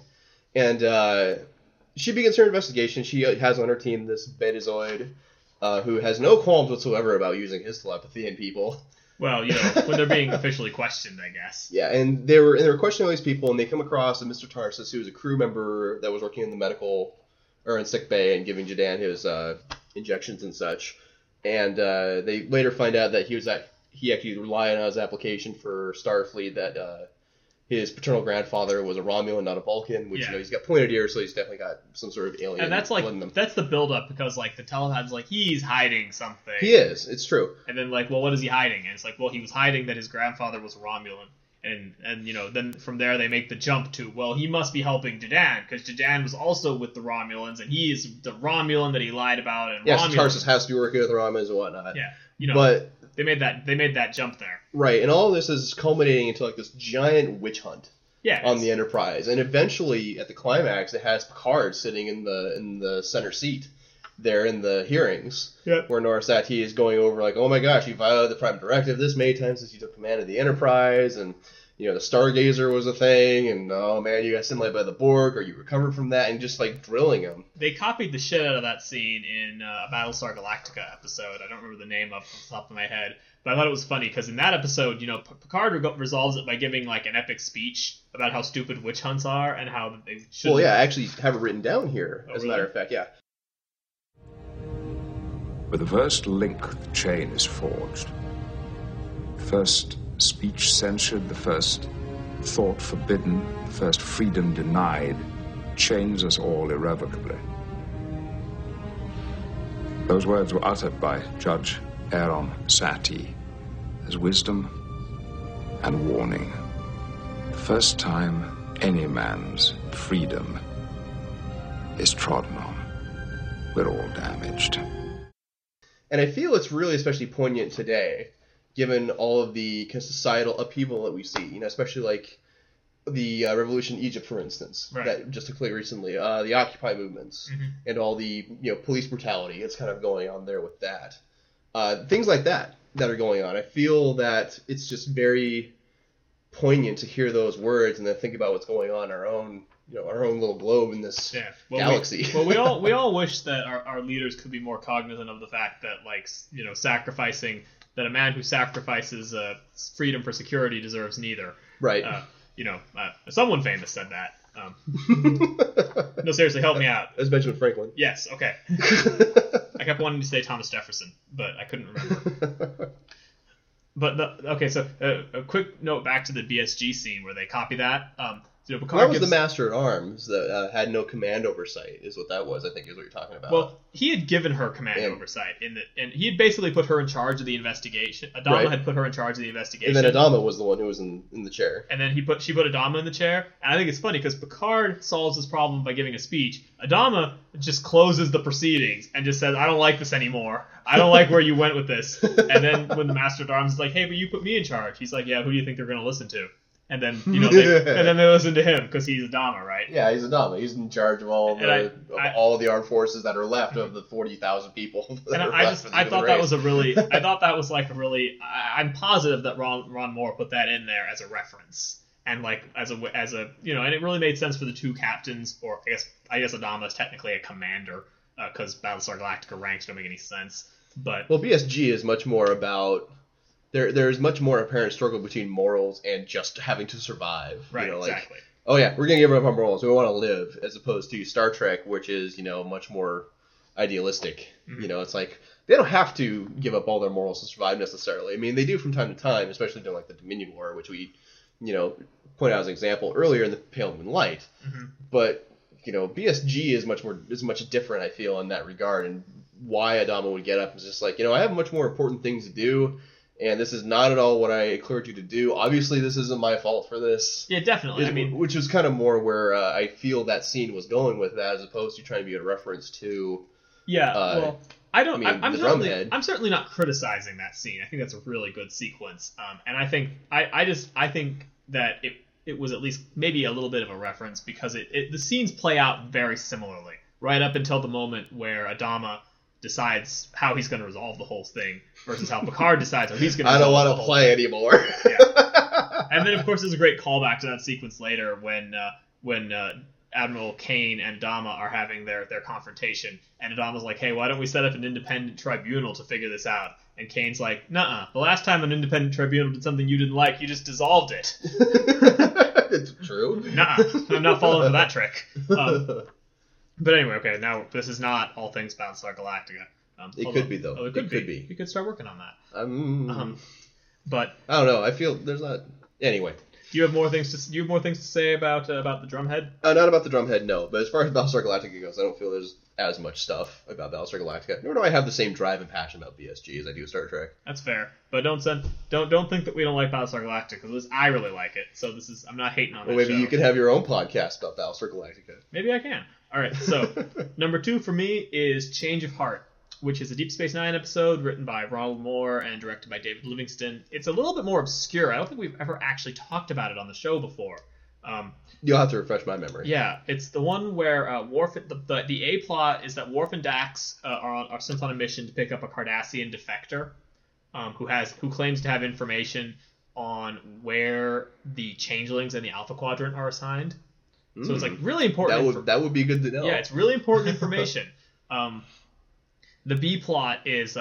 And she begins her investigation. She has on her team this Betazoid, who has no qualms whatsoever about using his telepathy in people. Well, when they're being officially questioned, I guess. Yeah, and they were questioning all these people, and they come across a Mr. Tarsus, who was a crew member that was working in the medical, or in sick bay, and giving Jadan his injections and such. And they later find out that he actually relied on his application for Starfleet that his paternal grandfather was a Romulan, not a Vulcan, which, he's got pointed ears, so he's definitely got some sort of alien blood in him. That's the build-up, because, the telepath's he's hiding something. He is. It's true. And then, what is he hiding? And it's he was hiding that his grandfather was a Romulan. And then from there they make the jump to, he must be helping Jadan, because Jadan was also with the Romulans, and he is the Romulan that he lied about. And so Tarsus has to be working with the Romulans and whatnot. Yeah, but they made that jump there. Right, and all of this is culminating into this giant witch hunt on the Enterprise. And eventually, at the climax, it has Picard sitting in the center seat there in the hearings, where Nora Sati is going over oh my gosh, you violated the Prime Directive this many times since you took command of the Enterprise, and the Stargazer was a thing, and oh man, you got assimilated by the Borg, or you recovered from that, and just drilling them. They copied the shit out of that scene in a Battlestar Galactica episode. I don't remember the name off the top of my head, but I thought it was funny because in that episode, Picard resolves it by giving an epic speech about how stupid witch hunts are and how they should. Well, yeah, I actually have it written down here, as a matter of fact, yeah. Where the first link of the chain is forged, the first speech censured, the first thought forbidden, the first freedom denied, chains us all irrevocably. Those words were uttered by Judge Aaron Sati as wisdom and warning. The first time any man's freedom is trodden on, we're all damaged. And I feel it's really especially poignant today, given all of the societal upheaval that we see, especially the revolution in Egypt, for instance, that just took place recently, the Occupy movements, and all the police brutality that's kind of going on there with that. Things like that are going on. I feel that it's just very poignant to hear those words and then think about what's going on in our own little globe in this galaxy. We all wish that our leaders could be more cognizant of the fact that sacrificing, that a man who sacrifices freedom for security deserves neither. Right. Someone famous said that. No, seriously, help me out. It was Benjamin Franklin. Yes, okay. I kept wanting to say Thomas Jefferson, but I couldn't remember. But so a quick note back to the BSG scene where they copy that. You know, Well, Picard that was gives, the Master at Arms that had no command oversight, is what that was. I think is what you're talking about. Well, he had given her command Yeah. oversight and he had basically put her in charge of the investigation. Adama Right. had put her in charge of the investigation. and then Adama was the one who was in the chair. And then she put Adama in the chair. And I think it's funny because Picard solves this problem by giving a speech. Adama just closes the proceedings and just says, "I don't like this anymore. I don't like where you went with this." And then when the Master at Arms is like, "Hey, but you put me in charge," he's like, "Yeah, who do you think they're going to listen to?" And then and then they listen to him because he's Adama, right? Yeah, he's Adama. He's in charge of all all the armed forces that are left of the 40,000 people. And I thought that was I thought that was like a really. I'm positive that Ron Moore put that in there as a reference and like as a you know, and it really made sense for the two captains, or I guess Adama is technically a commander because Battlestar Galactica ranks don't make any sense. But well, BSG is much more about. There's much more apparent struggle between morals and just having to survive. Right, you know, like, exactly. Oh yeah, we're gonna give up our morals. We want to live, as opposed to Star Trek, which is much more idealistic. Mm-hmm. You know, it's like they don't have to give up all their morals to survive necessarily. I mean, they do from time to time, especially during like the Dominion War, which we point out as an example earlier in the Pale Moon Light. Mm-hmm. But BSG is much different. I feel in that regard, and why Adama would get up is just like I have much more important things to do. And this is not at all what I encouraged you to do. Obviously, this isn't my fault for this. Yeah, definitely. Which was kind of more where I feel that scene was going with that, as opposed to trying to be a reference to. Yeah, well, I don't. I'm certainly not criticizing that scene. I think that's a really good sequence. And I think I think that it was at least maybe a little bit of a reference because the scenes play out very similarly right up until the moment where Adama decides how he's going to resolve the whole thing versus how Picard decides how he's going to resolve the whole thing. I don't want to play anymore. Yeah. And then, of course, there's a great callback to that sequence later when Admiral Kane and Adama are having their confrontation. And Adama's like, "Hey, why don't we set up an independent tribunal to figure this out?" And Kane's like, "Nuh-uh. The last time an independent tribunal did something you didn't like, you just dissolved it." It's true. Nuh-uh. I'm not falling for that trick. But anyway, okay, now this is not all things Battlestar Galactica. It could be, though. Oh, it could be. You could start working on that. But I don't know. I feel there's not. Anyway. Do you have more things to say about the Drumhead? Not about the Drumhead, no. But as far as Battlestar Galactica goes, I don't feel there's as much stuff about Battlestar Galactica. Nor do I have the same drive and passion about BSG as I do Star Trek. That's fair, but don't think that we don't like Battlestar Galactica because I really like it. So I'm not hating on that. Well, maybe you could have your own podcast about Battlestar Galactica. Maybe I can. All right, so number 2 for me is Change of Heart, which is a Deep Space Nine episode written by Ronald Moore and directed by David Livingston. It's a little bit more obscure. I don't think we've ever actually talked about it on the show before. You'll have to refresh my memory. Yeah, it's the one where Worf. The A plot is that Worf and Dax are sent on a mission to pick up a Cardassian defector, who claims to have information on where the changelings in the Alpha Quadrant are assigned. So it's like really important. That would be good to know. Yeah, it's really important information. The B plot is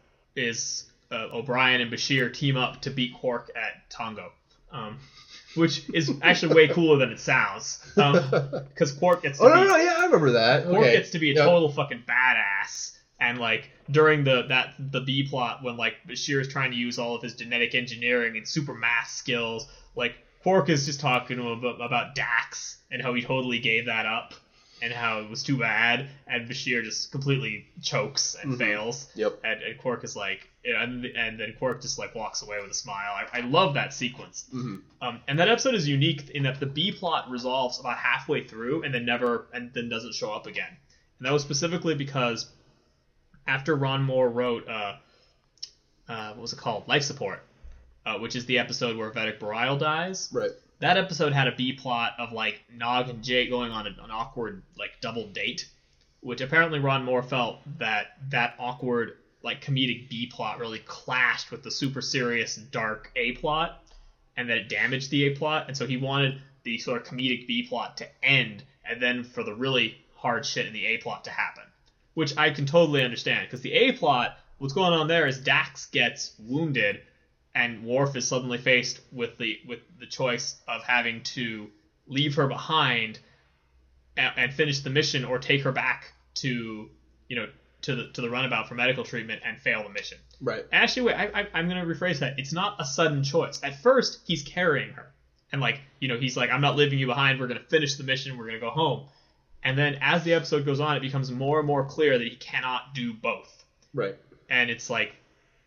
O'Brien and Bashir team up to beat Quark at Tongo, which is actually way cooler than it sounds. Because Quark gets to yeah, I remember that. Quark gets to be a total fucking badass, and like during the B plot when like Bashir is trying to use all of his genetic engineering and super math skills, like Quark is just talking to him about Dax and how he totally gave that up. And how it was too bad, and Bashir just completely chokes and fails. Yep. And Quark is like, and then Quark just like walks away with a smile. I love that sequence. Mm-hmm. And that episode is unique in that the B plot resolves about halfway through, and then doesn't show up again. And that was specifically because after Ron Moore wrote, what was it called, Life Support, which is the episode where Vedic Bareil dies. Right. That episode had a B plot of like Nog and Jake going on an awkward like double date, which apparently Ron Moore felt that awkward like comedic B plot really clashed with the super serious dark A plot, and that it damaged the A plot, and so he wanted the sort of comedic B plot to end, and then for the really hard shit in the A plot to happen, which I can totally understand because the A plot, what's going on there is Dax gets wounded. And Worf is suddenly faced with the choice of having to leave her behind and finish the mission, or take her back to the runabout for medical treatment and fail the mission. Right. Actually, wait, I'm going to rephrase that. It's not a sudden choice. At first, he's carrying her. And like, he's like, I'm not leaving you behind. We're going to finish the mission. We're going to go home. And then as the episode goes on, it becomes more and more clear that he cannot do both. Right. And it's like,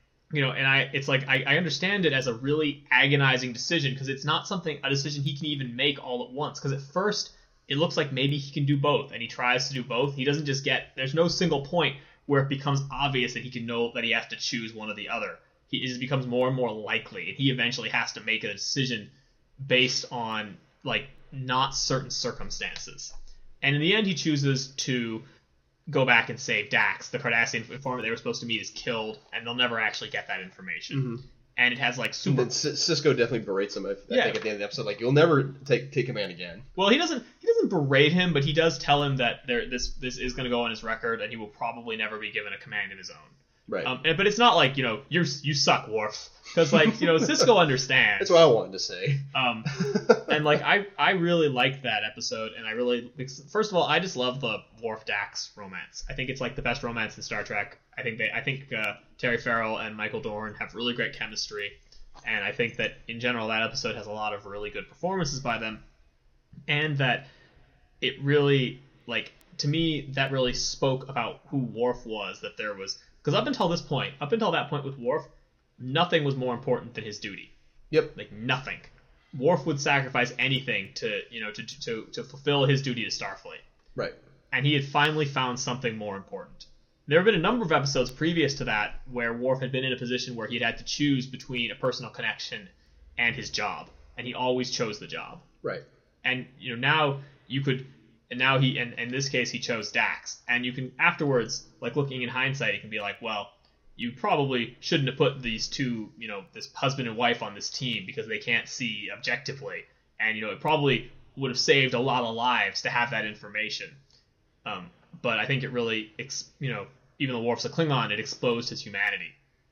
I understand it as a really agonizing decision because it's not a decision he can even make all at once. Because at first it looks like maybe he can do both, and he tries to do both. He doesn't just there's no single point where it becomes obvious that he can know that he has to choose one or the other. It just becomes more and more likely, and he eventually has to make a decision based on like not certain circumstances. And in the end, he chooses to go back and save Dax. The Cardassian informant they were supposed to meet is killed, and they'll never actually get that information. Mm-hmm. And it has like super. And then Cisco definitely berates him. I think at the end of the episode, like, you'll never take command again. Well, he doesn't berate him, but he does tell him that this is going to go on his record, and he will probably never be given a command of his own. Right. But it's not like you suck, Worf, because like Cisco understands. That's what I wanted to say. And like I really liked that episode, and first of all, I just love the Worf Dax romance. I think it's like the best romance in Star Trek. I think Terry Farrell and Michael Dorn have really great chemistry, and I think that in general that episode has a lot of really good performances by them, and that it really to me that really spoke about who Worf was. That there was. Because up until that point with Worf, nothing was more important than his duty. Yep. Like nothing. Worf would sacrifice anything to fulfill his duty to Starfleet. Right. And he had finally found something more important. There have been a number of episodes previous to that where Worf had been in a position where he'd had to choose between a personal connection and his job, and he always chose the job. Right. And now you could. And now in this case, he chose Dax. And you can, afterwards, like looking in hindsight, you can be like, well, you probably shouldn't have put these two, this husband and wife on this team because they can't see objectively. And, it probably would have saved a lot of lives to have that information. But I think it really, even though Worf's a Klingon, it exposed his humanity.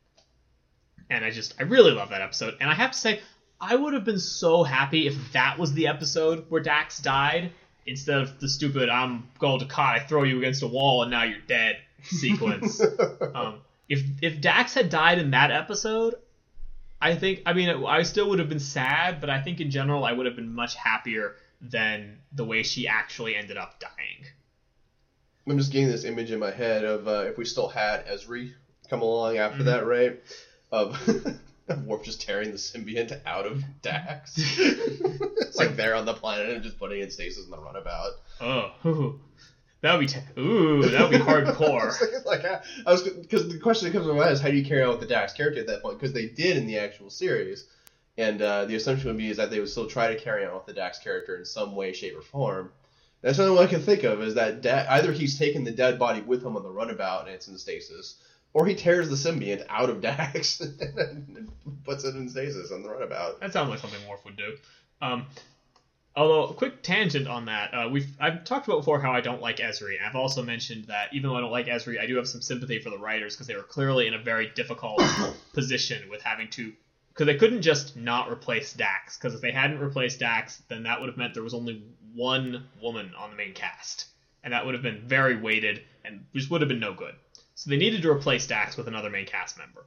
And I really love that episode. And I have to say, I would have been so happy if that was the episode where Dax died. Instead of the stupid "I'm Gul Dukat, I throw you against a wall and now you're dead" sequence. If Dax had died in that episode, I still would have been sad, but I think in general I would have been much happier than the way she actually ended up dying. I'm just getting this image in my head of if we still had Ezri come along after that, right? Of Worf just tearing the symbiont out of Dax. It's like they're on the planet and just putting it in stasis in the runabout. Oh, that would be hardcore. Because the question that comes to my mind is, how do you carry on with the Dax character at that point? Because they did in the actual series, and the assumption would be is that they would still try to carry on with the Dax character in some way, shape, or form. That's the only one I can think of is that either he's taken the dead body with him on the runabout and it's in stasis, or he tears the symbiont out of Dax and puts it in stasis on the runabout. That sounds like something Worf would do. Although, a quick tangent on that, I've talked about before how I don't like Ezri. I've also mentioned that even though I don't like Ezri, I do have some sympathy for the writers because they were clearly in a very difficult position with having to... Because they couldn't just not replace Dax, because if they hadn't replaced Dax, then that would have meant there was only one woman on the main cast. And that would have been very weighted and just would have been no good. So they needed to replace Dax with another main cast member.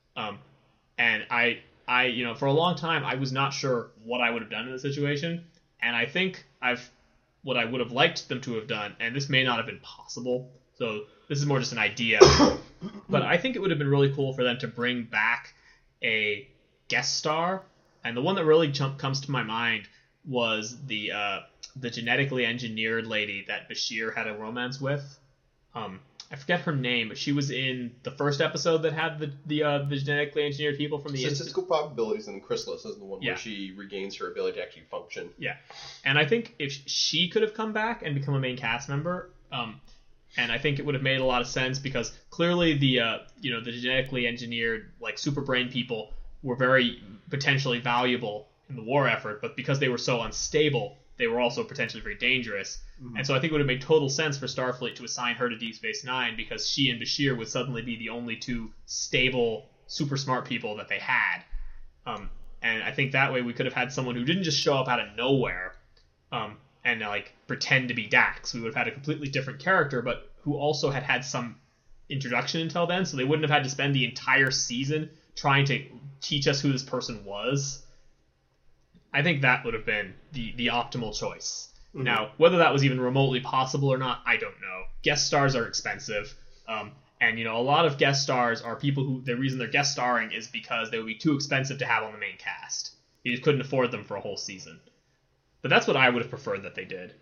And I for a long time, I was not sure what I would have done in the situation. And I think what I would have liked them to have done, and this may not have been possible, so this is more just an idea, but I think it would have been really cool for them to bring back a guest star. And the one that really comes to my mind was the genetically engineered lady that Bashir had a romance with. I forget her name, but she was in the first episode that had the genetically engineered people from the Statistical Probabilities, and Chrysalis is the one where she regains her ability to actually function. Yeah, and I think if she could have come back and become a main cast member, and I think it would have made a lot of sense because clearly the genetically engineered super brain people were very potentially valuable in the war effort, but because they were so unstable, they were also potentially very dangerous. Mm-hmm. And so I think it would have made total sense for Starfleet to assign her to Deep Space Nine because she and Bashir would suddenly be the only two stable, super smart people that they had. And I think that way we could have had someone who didn't just show up out of nowhere and pretend to be Dax. We would have had a completely different character, but who also had some introduction until then, so they wouldn't have had to spend the entire season trying to teach us who this person was. I think that would have been the optimal choice. Mm-hmm. Now, whether that was even remotely possible or not, I don't know. Guest stars are expensive. And, a lot of guest stars are people who, the reason they're guest starring is because they would be too expensive to have on the main cast. You just couldn't afford them for a whole season. But that's what I would have preferred that they did.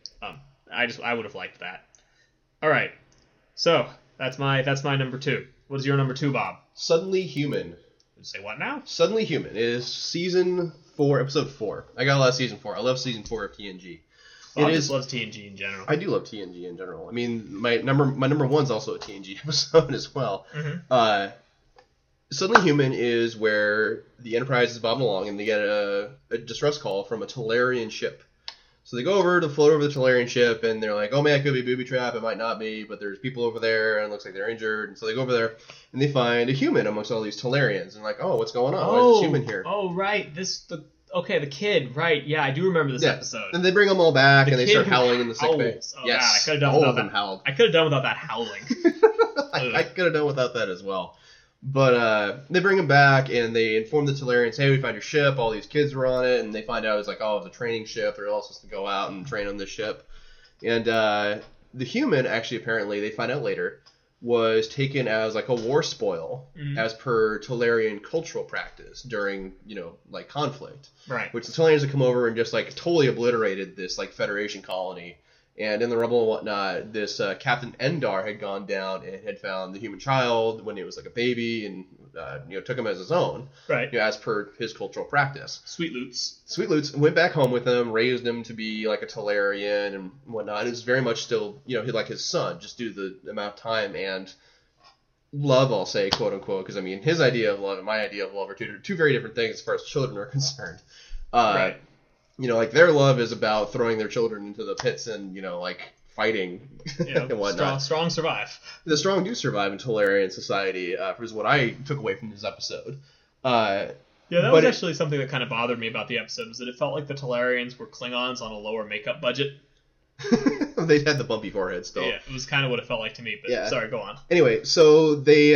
I would have liked that. All right. So, that's my number 2. What is your number 2, Bob? Suddenly Human. Say what now? Suddenly Human. It is season 4, episode 4. I got a lot of season 4. I love season 4 of TNG. Bob just loves TNG in general. I do love TNG in general. I mean, my number 1's also a TNG episode as well. Mm-hmm. Suddenly Human is where the Enterprise is bobbing along and they get a distress call from a Talarian ship. So they go over to float over the Talarian ship and they're like, oh man, it could be a booby trap, it might not be, but there's people over there and it looks like they're injured. And so they go over there and they find a human amongst all these Talarians and like, oh, what's going on? Why is this human here? Oh, right. Okay, the kid, right? Yeah, I do remember this episode. And they bring them all back, and they start howling in the sick bay. Oh, yes, God, I could have done without that. Howled. I could have done without that howling. I could have done without that as well. But they bring them back, and they inform the Talarians, hey, we found your ship. All these kids were on it, and they find out it's like, oh, it's a training ship. They're all supposed to go out and train on this ship. And the human, actually, apparently, they find out later, was taken as like a war spoil as per Talarian cultural practice during, like conflict. Right. Which the Talarians had come over and just like totally obliterated this like Federation colony. And in the Rebel and whatnot, this Captain Endar had gone down and had found the human child when it was like a baby and took him as his own. Right. As per his cultural practice. Sweet Lutz went back home with him, raised him to be like a Talarian and whatnot. It was very much still, like his son, just due to the amount of time and love, I'll say, quote unquote, because I mean, his idea of love and my idea of love are two very different things as far as children are concerned. Right. Like their love is about throwing their children into the pits and, like fighting and whatnot. Strong survive. The strong do survive in Talarian society, is what I took away from this episode. That was actually something that kind of bothered me about the episode, was that it felt like the Talarians were Klingons on a lower makeup budget. They had the bumpy forehead still. Yeah, it was kind of what it felt like to me, but sorry, go on. Anyway, so they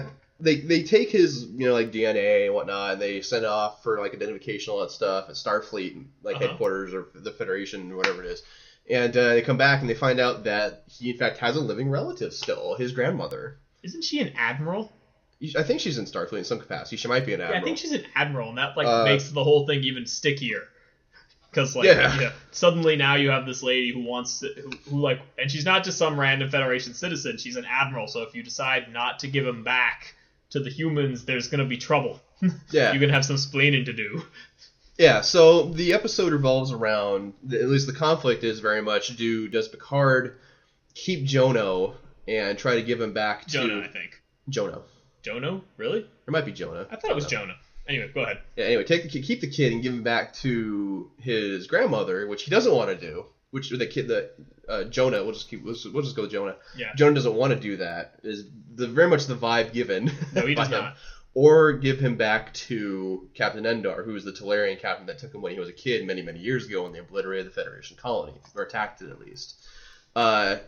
take his, like DNA and whatnot, and they send it off for like identification, all that stuff at Starfleet, like headquarters or the Federation or whatever it is. And they come back and they find out that he in fact has a living relative still, his grandmother. Isn't she an admiral? I think she's in Starfleet in some capacity. She might be an admiral. Yeah, I think she's an admiral, and that makes the whole thing even stickier. Because suddenly now you have this lady who wants to, who and she's not just some random Federation citizen. She's an admiral. So if you decide not to give him back to the humans, there's gonna be trouble. Yeah, you're gonna have some splaining to do. Yeah. So the episode revolves around, at least the conflict is very much, does Picard keep Jono and try to give him back to Jonah? I think Jono, really? It might be Jonah. I thought it was Jonah. Anyway, go ahead. Yeah, anyway, keep the kid and give him back to his grandmother, which he doesn't want to do. Which Jonah, we'll just go with Jonah. Yeah. Jonah doesn't want to do that. Is very much the vibe given. No, he does not. Or give him back to Captain Endar, who was the Talarian captain that took him when he was a kid many, many years ago when they obliterated the Federation colony, or attacked it at least. The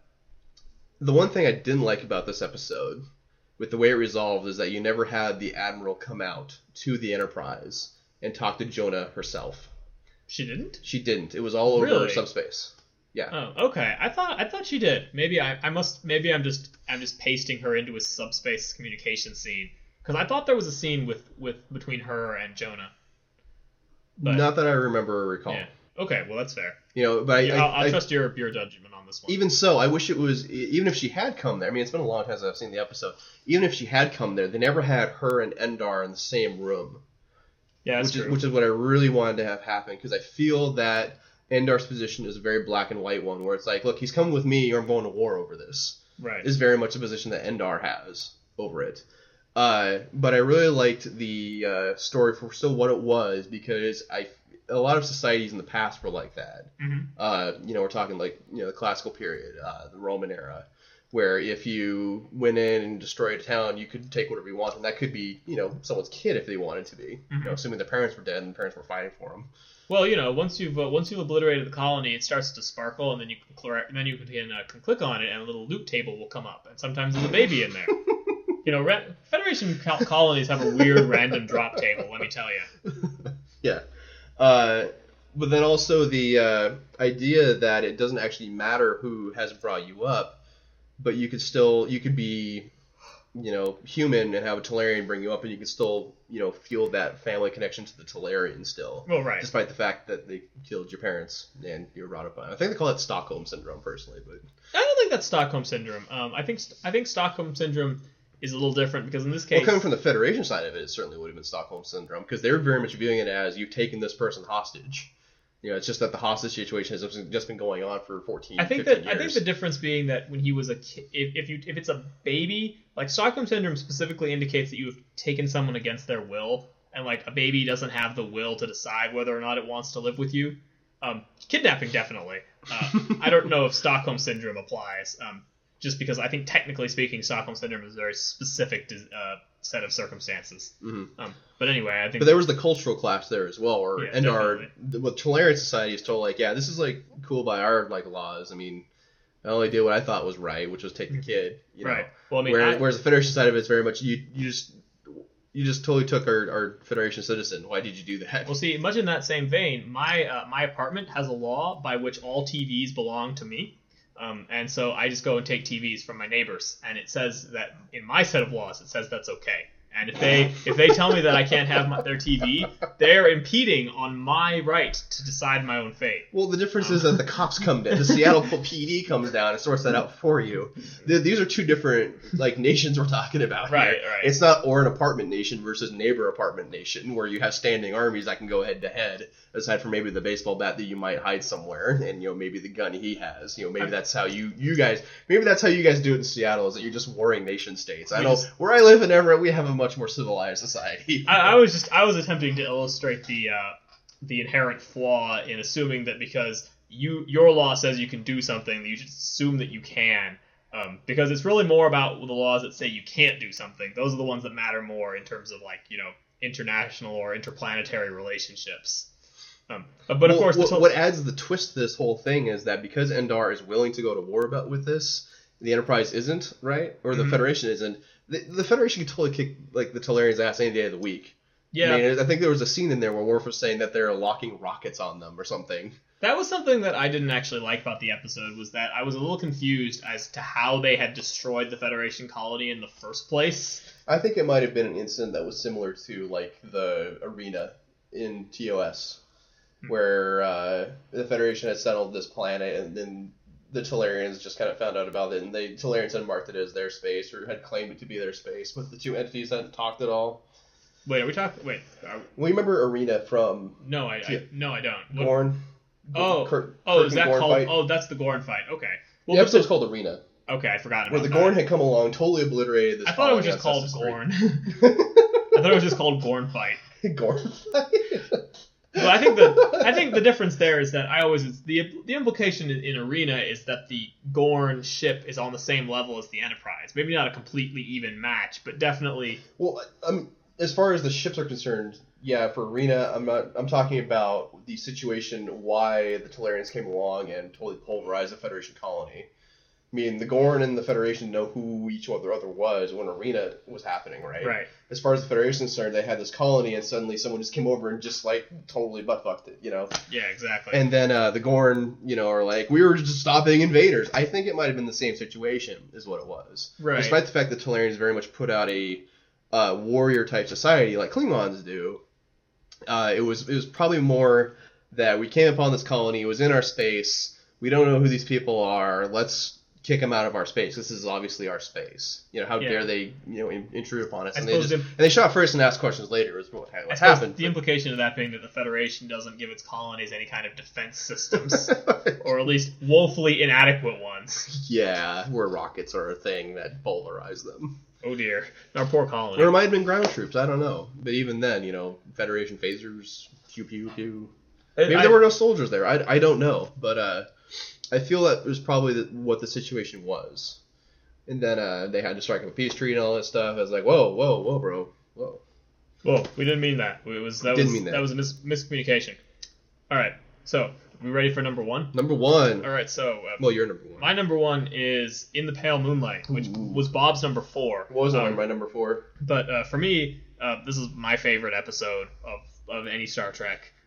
one thing I didn't like about this episode, with the way it resolved, is that you never had the Admiral come out to the Enterprise and talk to Jonah herself. She didn't? She didn't. It was all over subspace. Yeah. Oh, okay. I thought she did. Maybe I'm just pasting her into a subspace communication scene, because I thought there was a scene with between her and Jonah. But, not that I remember or recall. Yeah. Okay, well that's fair. But I'll trust your judgment on this one. Even so, I wish it was, even if she had come there. I mean, it's been a long time since I've seen the episode. Even if she had come there, they never had her and Endar in the same room. Yeah, that's true. Which is what I really wanted to have happen, because I feel that Endar's position is a very black and white one, where it's like, look, he's coming with me, or I'm going to war over this. Right. Is very much a position that Endar has over it. But I really liked the story for still what it was, because a lot of societies in the past were like that. Mm-hmm. We're talking like, the classical period, the Roman era, where if you went in and destroyed a town, you could take whatever you want, and that could be, someone's kid if they wanted to be, mm-hmm. Assuming their parents were dead and the parents were fighting for them. Well, once you've obliterated the colony, it starts to sparkle, and then you can click on it, and a little loot table will come up, and sometimes there's a baby in there. Federation colonies have a weird random drop table, let me tell you. Yeah. But then also the idea that it doesn't actually matter who has brought you up, but you could be, human and have a Talarian bring you up, and you could still, feel that family connection to the Talarian still. Well, right. Despite the fact that they killed your parents and you were brought up on. I think they call it Stockholm Syndrome, personally, but I don't think that's Stockholm Syndrome. I think Stockholm Syndrome is a little different because in this case, well, coming from the Federation side of it certainly would have been Stockholm Syndrome because they were very much viewing it as you've taken this person hostage. It's just that the hostage situation has just been going on for 15 years. I think the difference being that when he was a kid, if it's a baby, like Stockholm Syndrome specifically indicates that you have taken someone against their will, and like a baby doesn't have the will to decide whether or not it wants to live with you. Kidnapping, definitely. I don't know if Stockholm Syndrome applies, just because I think technically speaking, Stockholm Syndrome is a very specific set of circumstances. Mm-hmm. But anyway, I think. But there was the cultural clash there as well, where Yeah, Endar, with Talarian society, is told like, yeah, this is like cool by our like laws. I mean, I only did what I thought was right, which was take the kid. Right. Well, I mean, whereas the Federation side of it is very much you just totally took our Federation citizen. Why did you do that? Well, see, much in that same vein, my apartment has a law by which all TVs belong to me. And so I just go and take TVs from my neighbors, and it says that in my set of laws, it says that's okay. And if they tell me that I can't have their TV, they're impeding on my right to decide my own fate. Well, the difference is that the cops come down. The Seattle PD comes down and sorts that out for you. These are two different nations we're talking about Right, here. right. It's not or an apartment nation versus neighbor apartment nation where you have standing armies that can go head to head. Aside from maybe the baseball bat that you might hide somewhere, and maybe the gun he has. Maybe that's how you guys do it in Seattle. Is that you're just warring nation states? I know where I live in Everett, we have a much more civilized society. I was attempting to illustrate the inherent flaw in assuming that because your law says you can do something, you should assume that you can. Because it's really more about the laws that say you can't do something. Those are the ones that matter more in terms of international or interplanetary relationships. But of course, what adds the twist to this whole thing is that because Endar is willing to go to war with this, the Enterprise isn't, right? Or the Federation isn't. The Federation can totally kick the Talarians' ass any day of the week. Yeah. I think there was a scene in there where Worf was saying that they're locking rockets on them or something. That was something that I didn't actually like about the episode, was that I was a little confused as to how they had destroyed the Federation colony in the first place. I think it might have been an incident that was similar to the arena in TOS. Where the Federation had settled this planet, and then the Talarians just kind of found out about it, and the Talarians had marked it as their space, or had claimed it to be their space, but the two entities hadn't talked at all. Wait, are we talking? Wait. Well, you remember Arena from... No, I don't. Gorn? Is that called... Fight? Oh, that's the Gorn fight. Okay. Well, the episode's called Arena. Okay, I forgot about where the Gorn had come along, totally obliterated this. I thought it was just called Gorn. I thought it was just called Gorn fight. Gorn fight? But I think the difference there is that the implication in Arena is that the Gorn ship is on the same level as the Enterprise. Maybe not a completely even match, but definitely. Well, as far as the ships are concerned, yeah, for Arena, I'm talking about the situation why the Talarians came along and totally pulverized the Federation colony. I mean, the Gorn and the Federation know who each other was when Arena was happening, right? Right. As far as the Federation is concerned, they had this colony, and suddenly someone just came over and just, totally butt-fucked it, Yeah, exactly. And then the Gorn, are like, we were just stopping invaders. I think it might have been the same situation, is what it was. Right. Despite the fact that Talarians very much put out a warrior-type society like Klingons do, it was probably more that we came upon this colony, it was in our space, we don't know who these people are, let's kick them out of our space. This is obviously our space. How dare they, intrude upon us? And they shot first and asked questions later. Is what happened. The implication of that being that the Federation doesn't give its colonies any kind of defense systems, or at least woefully inadequate ones. Yeah, where rockets are a thing that pulverize them. Oh dear, our poor colony. Or it might have been ground troops. I don't know. But even then, Federation phasers, pew pew pew. Maybe there were no soldiers there. I don't know, but. I feel that was probably what the situation was. And then they had to strike up a peace treaty and all that stuff. I was like, whoa, bro. Whoa. Whoa, we didn't mean that. That was a miscommunication. All right, so we ready for number one? Number one. All right, so... well, you're number one. My number one is In the Pale Moonlight, which was Bob's number 4. What was my number 4? But for me, this is my favorite episode of any Star Trek.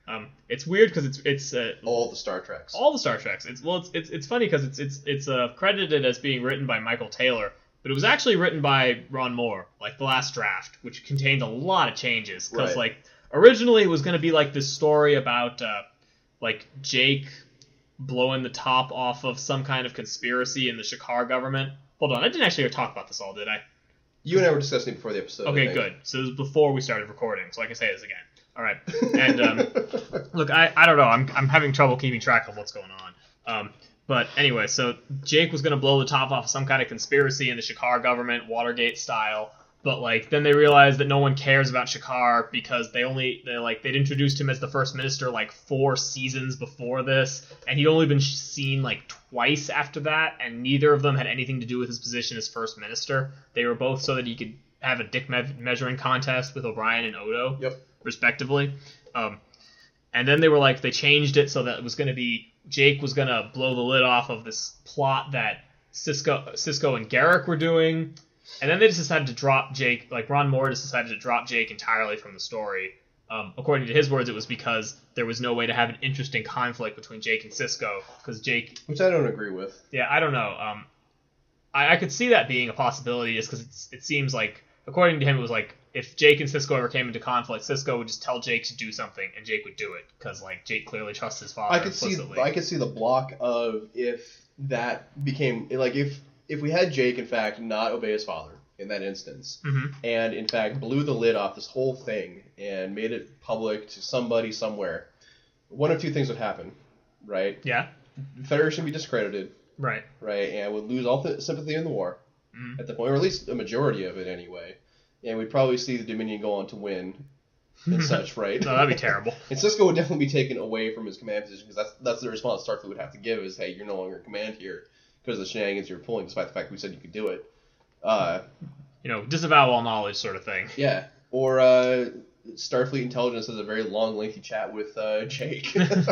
It's weird because it's All the Star Treks. all the Star Treks. It's funny because it's credited as being written by Michael Taylor, but it was actually written by Ron Moore, like the last draft, which contained a lot of changes. Because Right. like originally it was going to be like this story about like Jake blowing the top off of some kind of conspiracy in the Shakar government. Hold on, I didn't actually talk about this all, did I? You and I were discussing it before the episode. I Okay, think. good. So it was before we started recording, so I can say this again. All right. And look, I don't know. I'm having trouble keeping track of what's going on. But anyway, so Jake was going to blow the top off some kind of conspiracy in the Shakar government, Watergate style. But like then they realized that no one cares about Shakar because they'd introduced him as the first minister like 4 seasons before this, and he'd only been seen like twice after that, and neither of them had anything to do with his position as first minister. They were both so that he could have a dick measuring contest with O'Brien and Odo, Yep. respectively. And then they changed it so that it was going to be Jake was going to blow the lid off of this plot that Sisko and Garrick were doing. And then they just decided to drop Jake, like Ron Moore just decided to drop Jake entirely from the story. According to his words, it was because there was no way to have an interesting conflict between Jake and Sisko, because Jake... Which I don't agree with. Yeah, I don't know. I could see that being a possibility just because it seems like, according to him, it was like, if Jake and Sisko ever came into conflict, Sisko would just tell Jake to do something, and Jake would do it, because like Jake clearly trusts his father implicitly. I could see the block of if that became like if we had Jake in fact not obey his father in that instance, and in fact blew the lid off this whole thing and made it public to somebody somewhere, one of two things would happen, right? Yeah. The Federation would be discredited, Right. and would lose all the sympathy in the war at the point, or at least a majority of it anyway. And we'd probably see the Dominion go on to win and such, right? No, that'd be terrible. And Sisko would definitely be taken away from his command position because that's the response Starfleet would have to give is, hey, you're no longer in command here because of the shenanigans you're pulling, despite the fact we said you could do it. Disavow all knowledge sort of thing. Yeah. Or Starfleet Intelligence has a very long, lengthy chat with Jake.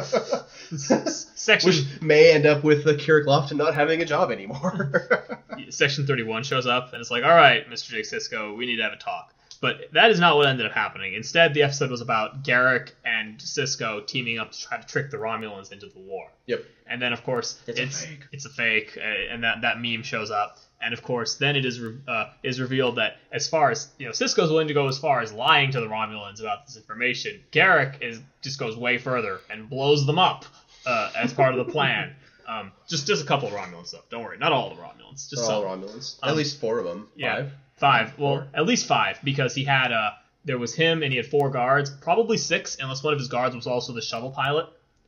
Section Which may end up with Kirik Lofton not having a job anymore. Section 31 shows up, and it's like, all right, Mr. Jake Sisko, we need to have a talk. But that is not what ended up happening. Instead, the episode was about Garrick and Sisko teaming up to try to trick the Romulans into the war. Yep. And then, of course, it's a fake, and that meme shows up. And of course, then it is revealed that as far as Sisko's willing to go as far as lying to the Romulans about this information, Garrick just goes way further and blows them up as part of the plan. Just a couple of Romulans though. Don't worry, not all the Romulans. Just all some. Romulans. At least 4 of them. Yeah, 5. Well, at least 5 because he had there was him and he had 4 guards, probably 6 unless one of his guards was also the shuttle pilot.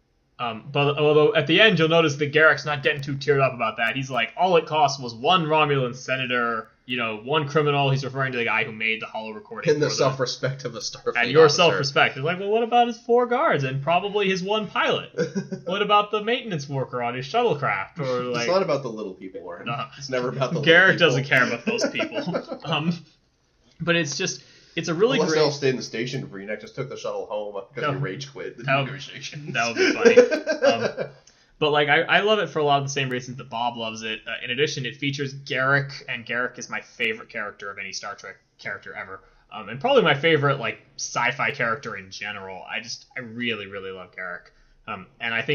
But although at the end you'll notice that Garrick's not getting too teared up about that. He's like, all it cost was 1 Romulan senator, 1 criminal. He's referring to the guy who made the holo recording. In the self-respect of a Starfleet and your officer. self-respect. It's like, well, what about his 4 guards and probably his 1 pilot? What about the maintenance worker on his shuttlecraft? Or like, it's not about the little people, Warren. No. It's never about the Garrick little people. doesn't care about those people. But it's a really Unless great... they all stayed in the station for Renek just took the shuttle home because he rage quit the That would negotiations. be funny. But like I love it for a lot of the same reasons that Bob loves it. In addition, it features Garrick, and Garrick is my favorite character of any Star Trek character ever. And probably my favorite like sci-fi character in general. I really, really love Garrick. And I think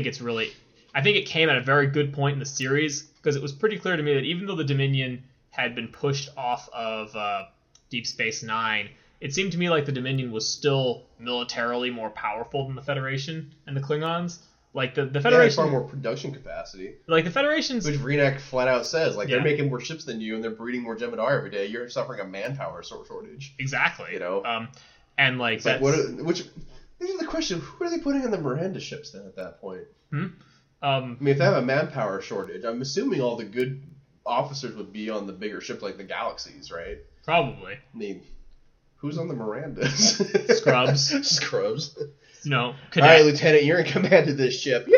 it came at a very good point in the series because it was pretty clear to me that even though the Dominion had been pushed off of Deep Space Nine, it seemed to me like the Dominion was still militarily more powerful than the Federation and the Klingons. Like the Federation, far more production capacity. Like the Federation's, Which Renek flat out says, like Yeah. they're making more ships than you, and they're breeding more Jem'Hadar every day. You're suffering a manpower shortage. exactly. And like It's like that's, this is the question: who are they putting on the Miranda ships then at that point? I um, mean, if they have a manpower shortage, I'm assuming all the good officers would be on the bigger ships like the Galaxies, right? probably I mean, who's on the Mirandas? Scrubs. Scrubs. Cadet. All right, Lieutenant, you're in command of this ship. Yay!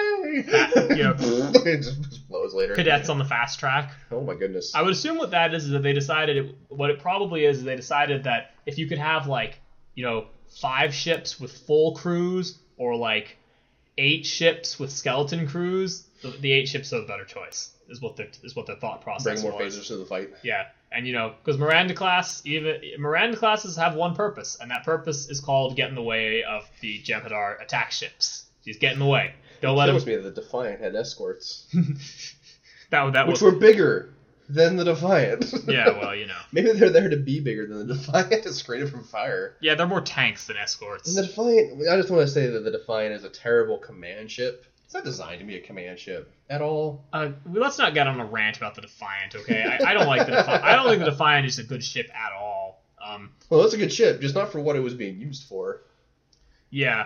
It just blows later. Cadets on the fast track. Oh my goodness. I would assume what that is that they decided what it probably is they decided that if you could have like 5 ships with full crews or like 8 ships with skeleton crews, the 8 ships are the better choice. Is what their thought process Bring more was. phasers to the fight. Yeah, and because Miranda classes have one purpose, and that purpose is called get in the way of the Jem'Hadar attack ships. Just get in the way. Don't let them. It me that the Defiant had escorts, which were bigger than the Defiant. Yeah, well, Maybe they're there to be bigger than the Defiant to screen it from fire. Yeah, they're more tanks than escorts. And the Defiant, I just want to say that the Defiant is a terrible command ship. It's not designed to be a command ship at all. Let's not get on a rant about the Defiant, okay? I don't like the Defiant. I don't think the Defiant is a good ship at all. Well, it's a good ship, just not for what it was being used for. Yeah.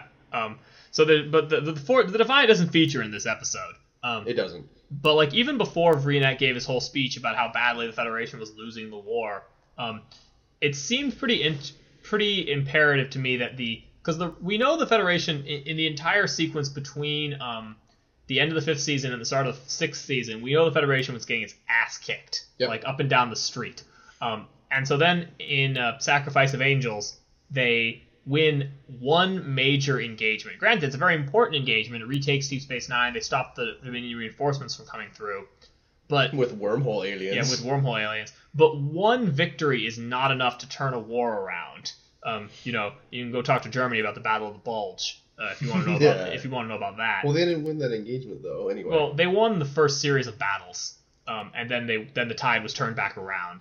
The Defiant doesn't feature in this episode. It doesn't. But even before Vreenak gave his whole speech about how badly the Federation was losing the war, it seemed pretty imperative to me that we know the Federation in the entire sequence between the end of the 5th season and the start of the 6th season. We know the Federation was getting its ass kicked, up and down the street. And so then in Sacrifice of Angels, they win one major engagement. Granted, it's a very important engagement. It retakes Deep Space Nine. They stop the Dominion reinforcements from coming through. But with wormhole aliens. Yeah, with wormhole aliens. But one victory is not enough to turn a war around. You can go talk to Germany about the Battle of the Bulge if you want to know about that. Well, they didn't win that engagement though. Anyway. Well, they won the first series of battles, and then the tide was turned back around.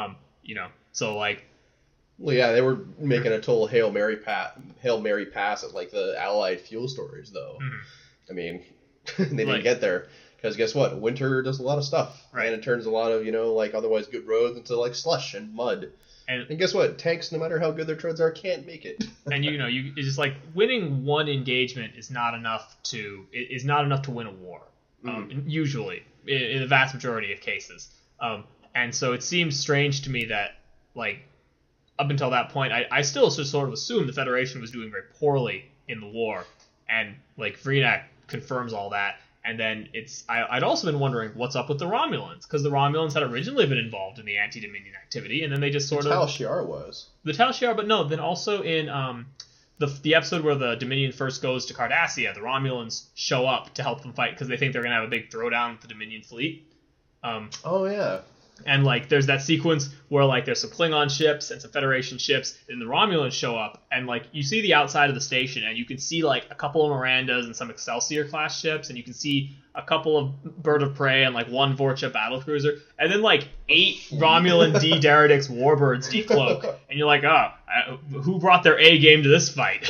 Well, yeah, they were making a total Hail Mary pass at the Allied fuel storage, though. Mm-hmm. I mean, they didn't get there because guess what? Winter does a lot of stuff, right? And it turns a lot of otherwise good roads into slush and mud. And guess what? Tanks, no matter how good their treads are, can't make it. And it's just winning one engagement is not enough to win a war. Usually, in the vast majority of cases. And so it seems strange to me that up until that point, I still just sort of assumed the Federation was doing very poorly in the war, and Vreenak confirms all that. And then I'd also been wondering what's up with the Romulans, because the Romulans had originally been involved in the anti-Dominion activity, and then they just sort of... Tal Shiar was. The Tal Shiar, but no, then also in the episode where the Dominion first goes to Cardassia, the Romulans show up to help them fight, because they think they're going to have a big throwdown with the Dominion fleet. Oh, yeah. And there's that sequence where there's some Klingon ships and some Federation ships, and the Romulans show up, and you see the outside of the station, and you can see a couple of Mirandas and some Excelsior class ships, and you can see a couple of Bird of Prey and one Vorcha battlecruiser, and then 8 Romulan D Deradix warbirds decloak, and you're who brought their A game to this fight?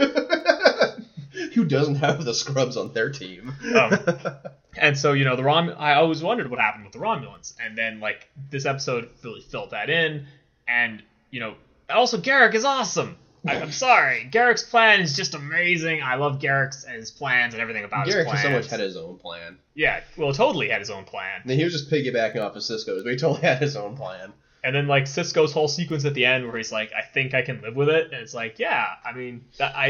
Who doesn't have the scrubs on their team? And so, I always wondered what happened with the Romulans. And then, this episode really filled that in. And, also Garrick is awesome. I'm sorry. Garrick's plan is just amazing. I love Garrick's and his plans and everything about Garrick his plans. Garrick so much had his own plan. Yeah, well, totally had his own plan. And he was just piggybacking off of Sisko's, but he totally had his own plan. And then, Sisko's whole sequence at the end where he's I think I can live with it. And it's yeah, I mean,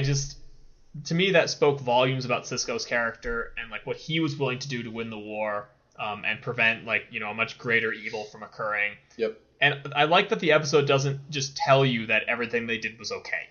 to me, that spoke volumes about Sisko's character and what he was willing to do to win the war, and prevent a much greater evil from occurring. Yep. And I like that the episode doesn't just tell you that everything they did was okay.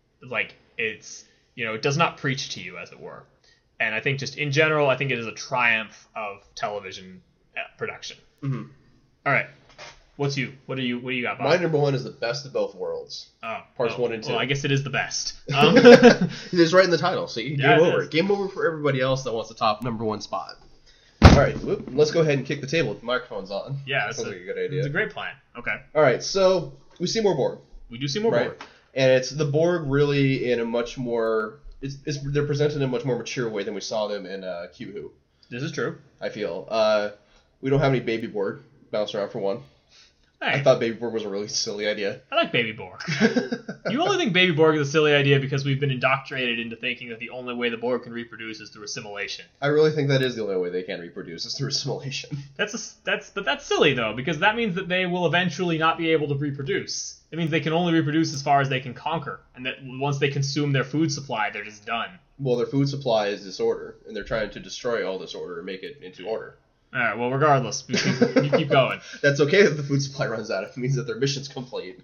It's it does not preach to you, as it were. And I think just in general, I think it is a triumph of television production. Mm-hmm. All right. What do you got, Bob? My number 1 is the best of both worlds. Parts 1 and 2. Well, I guess it is the best. It's right in the title. See, yeah, game over. Game over for everybody else that wants the top number 1 spot. All right, let's go ahead and kick the table with the microphones on. Yeah, that sounds like a good idea. It's a great plan. Okay. All right, so we see more Borg. We do see more Borg. And it's the Borg really in a much more... they're presented in a much more mature way than we saw them in Q-Who. This is true. I feel. We don't have any baby Borg bouncing around for one. Hey. I thought Baby Borg was a really silly idea. I like Baby Borg. You only think Baby Borg is a silly idea because we've been indoctrinated into thinking that the only way the Borg can reproduce is through assimilation. I really think that is the only way they can reproduce is through assimilation. But that's silly though, because that means that they will eventually not be able to reproduce. It means they can only reproduce as far as they can conquer, and that once they consume their food supply, they're just done. Well, their food supply is disorder, and they're trying to destroy all disorder and make it into order. All right, well, regardless, you keep going. That's okay if the food supply runs out. It means that their mission's complete.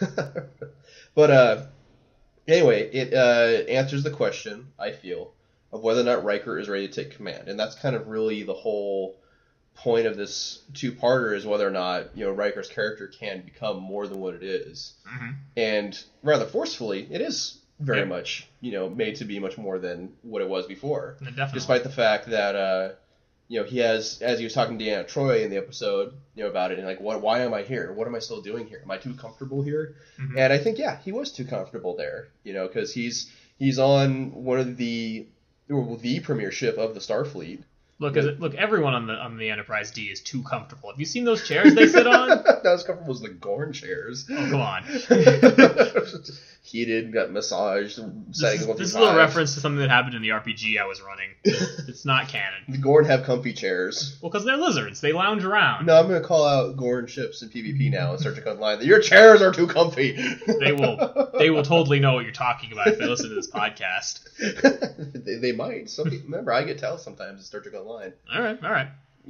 But anyway, it answers the question, I feel, of whether or not Riker is ready to take command. And that's kind of really the whole point of this two-parter, is whether or not, Riker's character can become more than what it is. Mm-hmm. And rather forcefully, it is very much, made to be much more than what it was before. Definitely. Despite the fact that, he has, as he was talking to Deanna Troi in the episode, about it, and like, why am I here? What am I still doing here? Am I too comfortable here? Mm-hmm. And I think, he was too comfortable there, because he's on one of the premier ship of the Starfleet. Look, everyone on the Enterprise D is too comfortable. Have you seen those chairs they sit on? Not as comfortable as the Gorn chairs. Oh, come on. Heated, got massaged. This is a little reference to something that happened in the RPG I was running. It's not canon. The Gorn have comfy chairs. Well, because they're lizards. They lounge around. No, I'm going to call out Gorn ships in PvP now and Star Trek Online. Your chairs are too comfy. They will totally know what you're talking about if they listen to this podcast. they might. Some people, remember, I get tells sometimes in Star Trek Online. All right.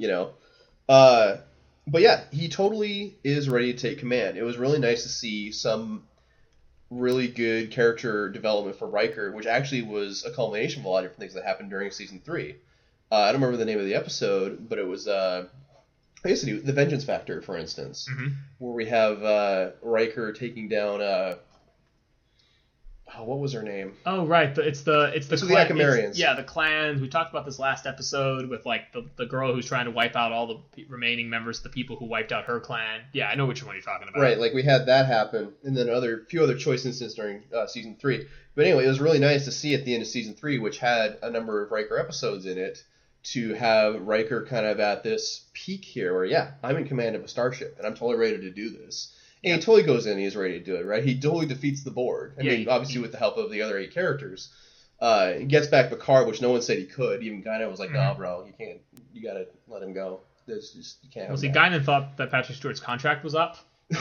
But yeah, he totally is ready to take command. It was really nice to see some really good character development for Riker, which actually was a culmination of a lot of different things that happened during season 3. I don't remember the name of the episode, but it was basically the Vengeance Factor, for instance, where we have Riker taking down what was her name? Oh, right. It's the Akamarians. The clans. We talked about this last episode with like the girl who's trying to wipe out all the remaining members, the people who wiped out her clan. Yeah, I know which one you're talking about. Right, like we had that happen, and then few other choice incidents during season 3. But anyway, it was really nice to see at the end of season 3, which had a number of Riker episodes in it, to have Riker kind of at this peak here, where I'm in command of a starship, and I'm totally ready to do this. And he totally goes in and he's ready to do it, right? He totally defeats the Borg. I mean, obviously with the help of the other 8 characters. He gets back Picard, which no one said he could. Even Guinan was like, "No, bro, you can't. You gotta let him go. You can't." Well, see, Guinan thought that Patrick Stewart's contract was up.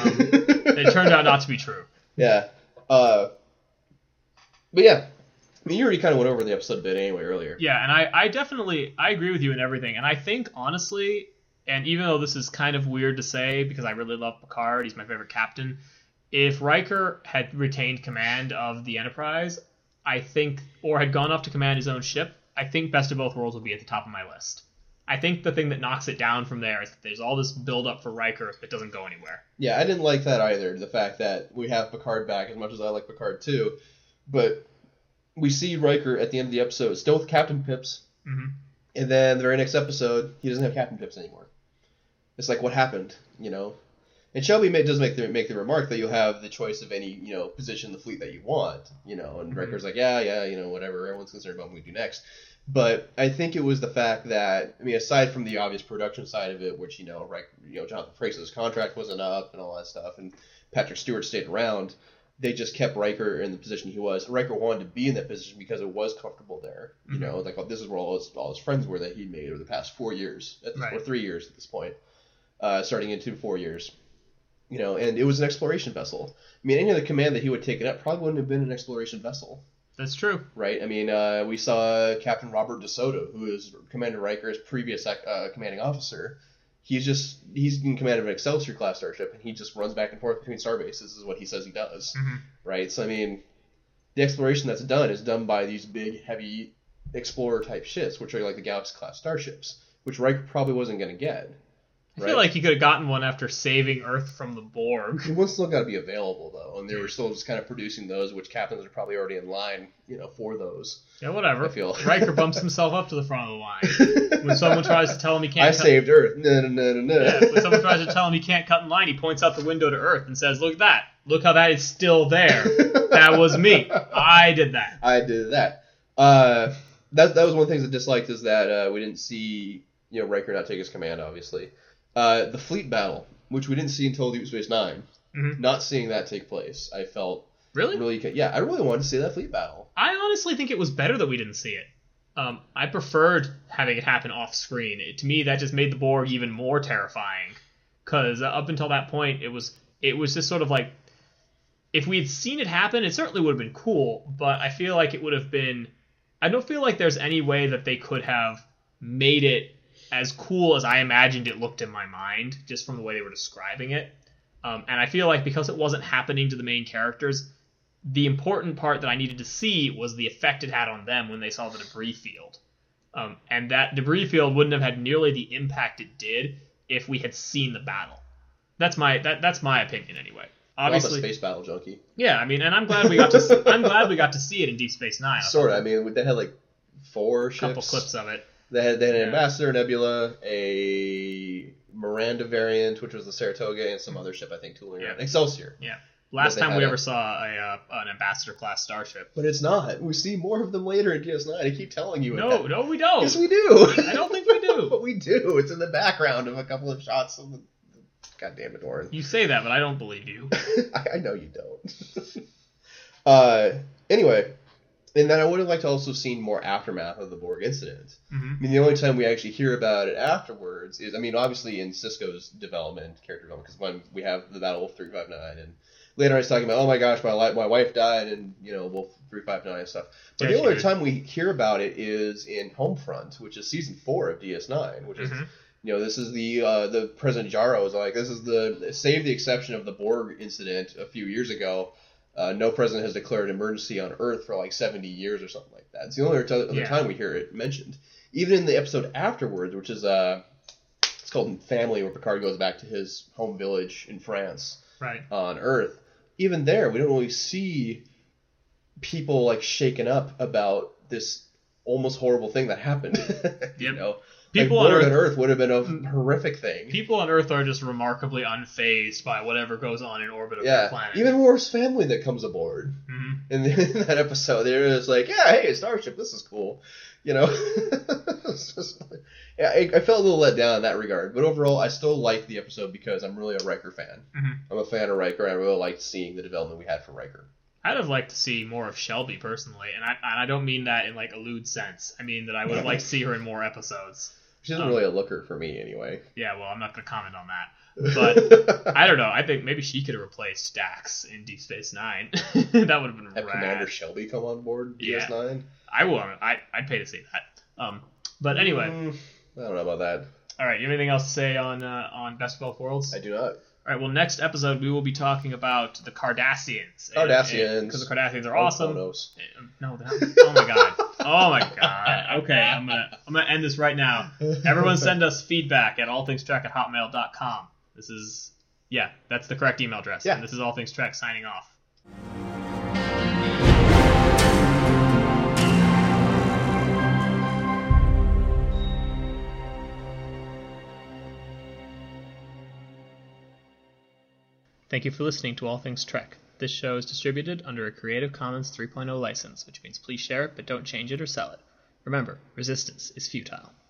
It turned out not to be true. Yeah. But yeah. I mean, you already kind of went over the episode a bit anyway earlier. Yeah, and I definitely agree with you in everything. And I think, honestly... And even though this is kind of weird to say, because I really love Picard, he's my favorite captain, if Riker had retained command of the Enterprise, I think, or had gone off to command his own ship, I think Best of Both Worlds would be at the top of my list. I think the thing that knocks it down from there is that there's all this build-up for Riker that doesn't go anywhere. Yeah, I didn't like that either, the fact that we have Picard back, as much as I like Picard too, but we see Riker at the end of the episode still with Captain Pips, and then the very next episode, he doesn't have Captain Pips anymore. It's like, what happened, And Shelby does make the remark that you'll have the choice of any, position in the fleet that you want, and Riker's like, whatever, everyone's concerned about what we do next. But I think it was the fact that, aside from the obvious production side of it, which, Jonathan Frakes' contract wasn't up and all that stuff, and Patrick Stewart stayed around, they just kept Riker in the position he was. Riker wanted to be in that position because it was comfortable there. Like, this is where all his friends were that he'd made over the past 4 years, or 3 years at this point. Starting into 4 years, and it was an exploration vessel. Any other command that he would have taken up probably wouldn't have been an exploration vessel. That's true. Right? We saw Captain Robert DeSoto, who is Commander Riker's previous commanding officer. He's in command of an Excelsior class starship, and he just runs back and forth between star bases, is what he says he does. Right? So, the exploration that's done is done by these big, heavy explorer-type ships, which are like the Galaxy class starships, which Riker probably wasn't going to get. I feel like he could have gotten one after saving Earth from the Borg. One's still got to be available, though, and they were still just kind of producing those, which captains are probably already in line, for those. Yeah, whatever. I feel. Riker bumps himself up to the front of the line. When someone tries to tell him he can't... saved Earth. No. Yeah, when someone tries to tell him he can't cut in line, he points out the window to Earth and says, look at that. Look how that is still there. That was me. I did that. That was one of the things I disliked, is that we didn't see, Riker not take his command, obviously. The fleet battle, which we didn't see until Deep Space Nine, not seeing that take place, I felt I really wanted to see that fleet battle. I honestly think it was better that we didn't see it. I preferred having it happen off screen. To me, that just made the Borg even more terrifying, because up until that point, it was just sort of like, if we had seen it happen, it certainly would have been cool, but I feel like it would have been... I don't feel like there's any way that they could have made it as cool as I imagined it looked in my mind, just from the way they were describing it. And I feel like because it wasn't happening to the main characters, the important part that I needed to see was the effect it had on them when they saw the debris field. And that debris field wouldn't have had nearly the impact it did if we had seen the battle. That's my opinion anyway. Obviously, I'm a space battle junkie. Yeah, I mean, and I'm glad we got to see it in Deep Space Nine. Sort of. I mean, they had like 4 ships. Couple clips of it. They had an Ambassador Nebula, a Miranda variant, which was the Saratoga, and some other ship, I think, tooling around. Excelsior. Yeah. Last time we ever saw an Ambassador class starship. But it's not. We see more of them later in DS9. I keep telling you. No, we don't. Yes, we do. I don't think we do. But we do. It's in the background of a couple of shots of the. God damn it, Oren. You say that, but I don't believe you. I know you don't. Anyway, and then I would have liked to also seen more aftermath of the Borg incident. Mm-hmm. I mean, the only time we actually hear about it afterwards is, I mean, obviously in Sisko's character development, because when we have the Battle of 359, and later on he's talking about, oh my gosh, my wife died, and, Wolf 359 and stuff. But the only time we hear about it is in Homefront, which is season 4 of DS9, which is... this is the President Jaro is like, this is save the exception of the Borg incident a few years ago. No president has declared an emergency on Earth for like 70 years or something like that. It's the only other time we hear it mentioned. Even in the episode afterwards, which is it's called Family, where Picard goes back to his home village in France, on Earth. Even there, we don't really see people like shaken up about this almost horrible thing that happened. People on Earth would have been a horrific thing. People on Earth are just remarkably unfazed by whatever goes on in orbit of their planet. Even Worf's family that comes aboard in that episode, they're just like, yeah, hey, Starship, this is cool. It's just, I felt a little let down in that regard. But overall, I still like the episode because I'm really a Riker fan. I'm a fan of Riker, and I really liked seeing the development we had for Riker. I'd have liked to see more of Shelby personally, and I don't mean that in like a lewd sense. I mean that I would have liked to see her in more episodes. She isn't really a looker for me, anyway. Yeah, well, I'm not going to comment on that. But I don't know. I think maybe she could have replaced Dax in Deep Space Nine. That would have been rad. Commander Shelby come on board DS9? I will. I'd pay to see that. But anyway. I don't know about that. All right, you have anything else to say on Best of Both Worlds? I do not. All right, well, next episode we will be talking about the Cardassians. Because the Cardassians are awesome. No, they're not. Oh my god. Oh my god. Okay, I'm gonna end this right now. Everyone send us feedback at allthingstrek@hotmail.com. That's the correct email address. Yeah. And this is All Things Trek signing off. Thank you for listening to All Things Trek. This show is distributed under a Creative Commons 3.0 license, which means please share it, but don't change it or sell it. Remember, resistance is futile.